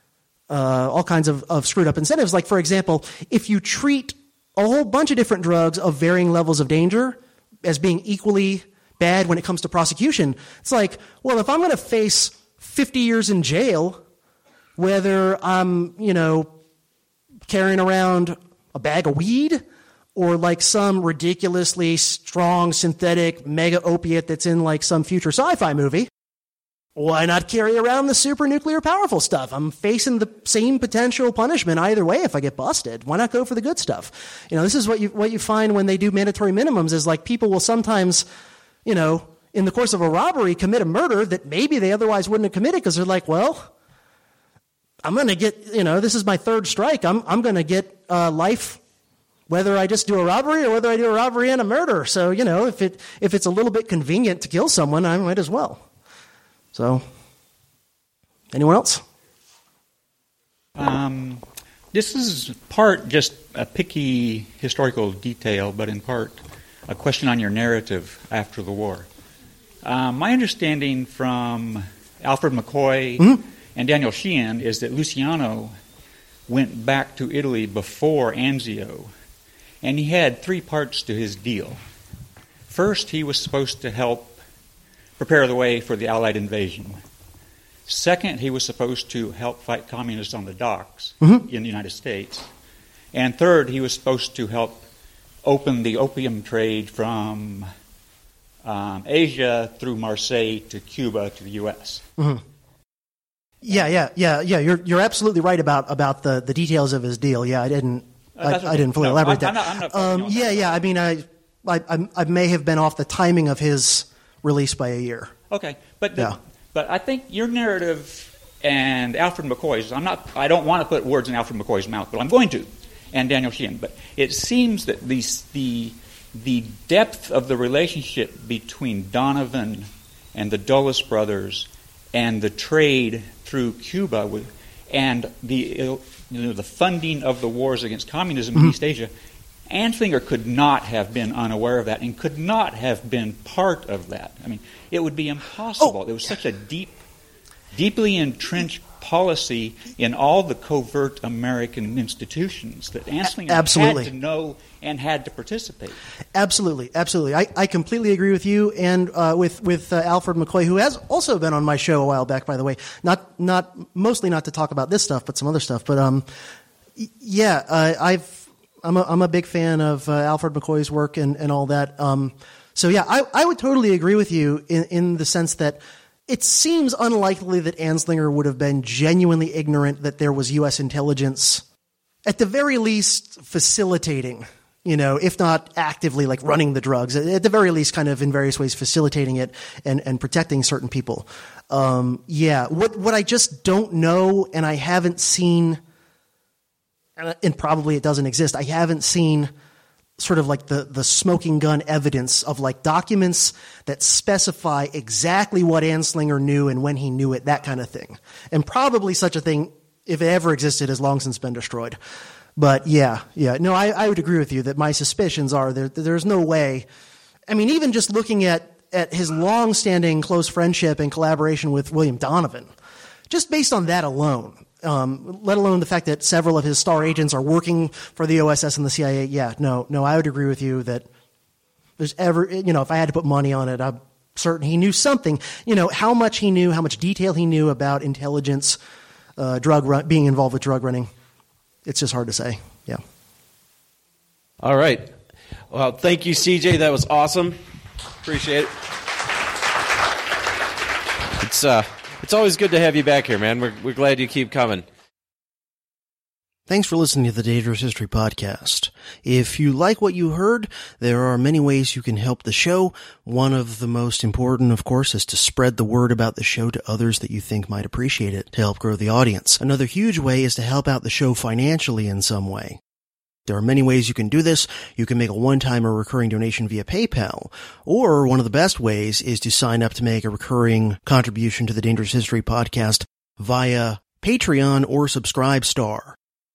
Speaker 3: uh, all kinds of, of screwed up incentives. Like, for example, if you treat a whole bunch of different drugs of varying levels of danger as being equally bad when it comes to prosecution, it's like, well, if I'm going to face fifty years in jail, whether I'm, you know, carrying around a bag of weed or like some ridiculously strong synthetic mega opiate that's in like some future sci-fi movie, why not carry around the super nuclear powerful stuff? I'm facing the same potential punishment either way if I get busted. Why not go for the good stuff? You know, this is what you what you find when they do mandatory minimums is like people will sometimes, you know, in the course of a robbery commit a murder that maybe they otherwise wouldn't have committed because they're like, well, I'm going to get, you know, this is my third strike. I'm I'm going to get uh, life, whether I just do a robbery or whether I do a robbery and a murder. So, you know, if it if it's a little bit convenient to kill someone, I might as well. So, anyone else?
Speaker 8: Um, this is part just a picky historical detail, but in part a question on your narrative after the war. Uh, my understanding from Alfred McCoy, mm-hmm. and Daniel Sheehan is that Luciano went back to Italy before Anzio, and he had three parts to his deal. First, he was supposed to help prepare the way for the Allied invasion. Second, he was supposed to help fight communists on the docks mm-hmm. in the United States. And third, he was supposed to help open the opium trade from um, Asia through Marseille to Cuba to the U S.
Speaker 3: Mm-hmm. Yeah, yeah, yeah, yeah. You're you're absolutely right about, about the, the details of his deal. Yeah, I didn't uh, I, okay. I didn't fully
Speaker 8: no,
Speaker 3: elaborate
Speaker 8: I'm,
Speaker 3: that.
Speaker 8: I'm not, I'm not
Speaker 3: um, yeah, yeah. I mean, I, I I may have been off the timing of his release by a year.
Speaker 8: Okay, but the,
Speaker 3: yeah.
Speaker 8: but I think your narrative and Alfred McCoy's. I'm not. I don't want to put words in Alfred McCoy's mouth, but I'm going to, and Daniel Sheehan. But it seems that the the the depth of the relationship between Donovan and the Dulles brothers and the trade through Cuba with, and the you know, the funding of the wars against communism mm-hmm. in East Asia, Anslinger could not have been unaware of that and could not have been part of that. I mean, it would be impossible.
Speaker 3: Oh.
Speaker 8: It was such a deep, deeply entrenched policy in all the covert American institutions that Anslinger
Speaker 3: absolutely.
Speaker 8: had to know and had to participate.
Speaker 3: Absolutely, absolutely. I, I completely agree with you and uh, with with uh, Alfred McCoy, who has also been on my show a while back, by the way. Not not mostly not to talk about this stuff, but some other stuff. But um, yeah, uh, I've I'm a I'm a big fan of uh, Alfred McCoy's work and, and all that. Um, so yeah, I I would totally agree with you in in the sense that it seems unlikely that Anslinger would have been genuinely ignorant that there was U S intelligence, at the very least, facilitating, you know, if not actively like running the drugs, at the very least kind of in various ways facilitating it and, and protecting certain people. Um, yeah, what what I just don't know, and I haven't seen, and probably it doesn't exist, I haven't seen sort of like the, the smoking gun evidence of like documents that specify exactly what Anslinger knew and when he knew it, that kind of thing. And probably such a thing, if it ever existed, has long since been destroyed. But yeah, yeah, no, I, I would agree with you that my suspicions are there, there's no way. I mean, even just looking at, at his long-standing close friendship and collaboration with William Donovan, just based on that alone, Um, let alone the fact that several of his star agents are working for the O S S and the C I A. Yeah, no, no, I would agree with you that there's ever, you know, if I had to put money on it, I'm certain he knew something. You know, how much he knew, how much detail he knew about intelligence, uh, drug run, being involved with drug running. It's just hard to say. Yeah.
Speaker 4: All right. Well, thank you, C J. That was awesome. Appreciate it. It's uh. It's always good to have you back here, man. We're we're glad you keep coming.
Speaker 2: Thanks for listening to the Dangerous History Podcast. If you like what you heard, there are many ways you can help the show. One of the most important, of course, is to spread the word about the show to others that you think might appreciate it to help grow the audience. Another huge way is to help out the show financially in some way. There are many ways you can do this. You can make a one-time or recurring donation via PayPal. Or one of the best ways is to sign up to make a recurring contribution to the Dangerous History Podcast via Patreon or Subscribestar.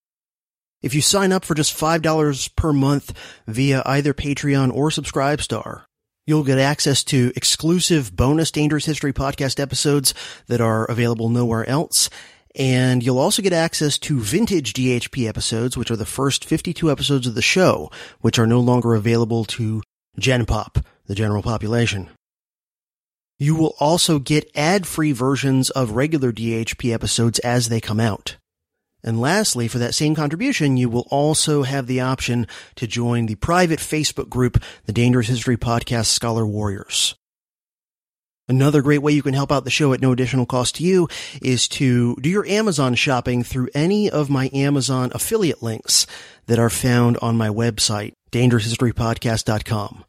Speaker 2: If you sign up for just five dollars per month via either Patreon or Subscribestar, you'll get access to exclusive bonus Dangerous History Podcast episodes that are available nowhere else. And you'll also get access to vintage D H P episodes, which are the first fifty-two episodes of the show, which are no longer available to Gen Pop, the general population. You will also get ad-free versions of regular D H P episodes as they come out. And lastly, for that same contribution, you will also have the option to join the private Facebook group, the Dangerous History Podcast Scholar Warriors. Another great way you can help out the show at no additional cost to you is to do your Amazon shopping through any of my Amazon affiliate links that are found on my website, dangerous history podcast dot com.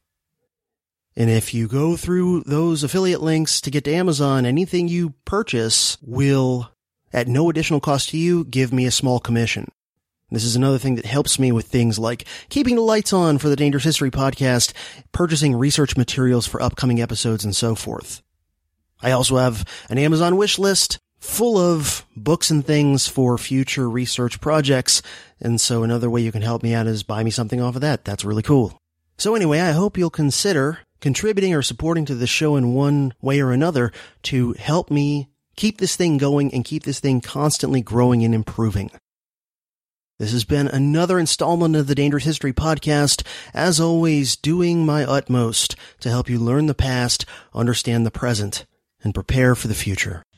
Speaker 2: And if you go through those affiliate links to get to Amazon, anything you purchase will, at no additional cost to you, give me a small commission. This is another thing that helps me with things like keeping the lights on for the Dangerous History Podcast, purchasing research materials for upcoming episodes, and so forth. I also have an Amazon wish list full of books and things for future research projects, and so another way you can help me out is buy me something off of that. That's really cool. So anyway, I hope you'll consider contributing or supporting to the show in one way or another to help me keep this thing going and keep this thing constantly growing and improving. This has been another installment of the Dangerous History Podcast, as always, doing my utmost to help you learn the past, understand the present, and prepare for the future.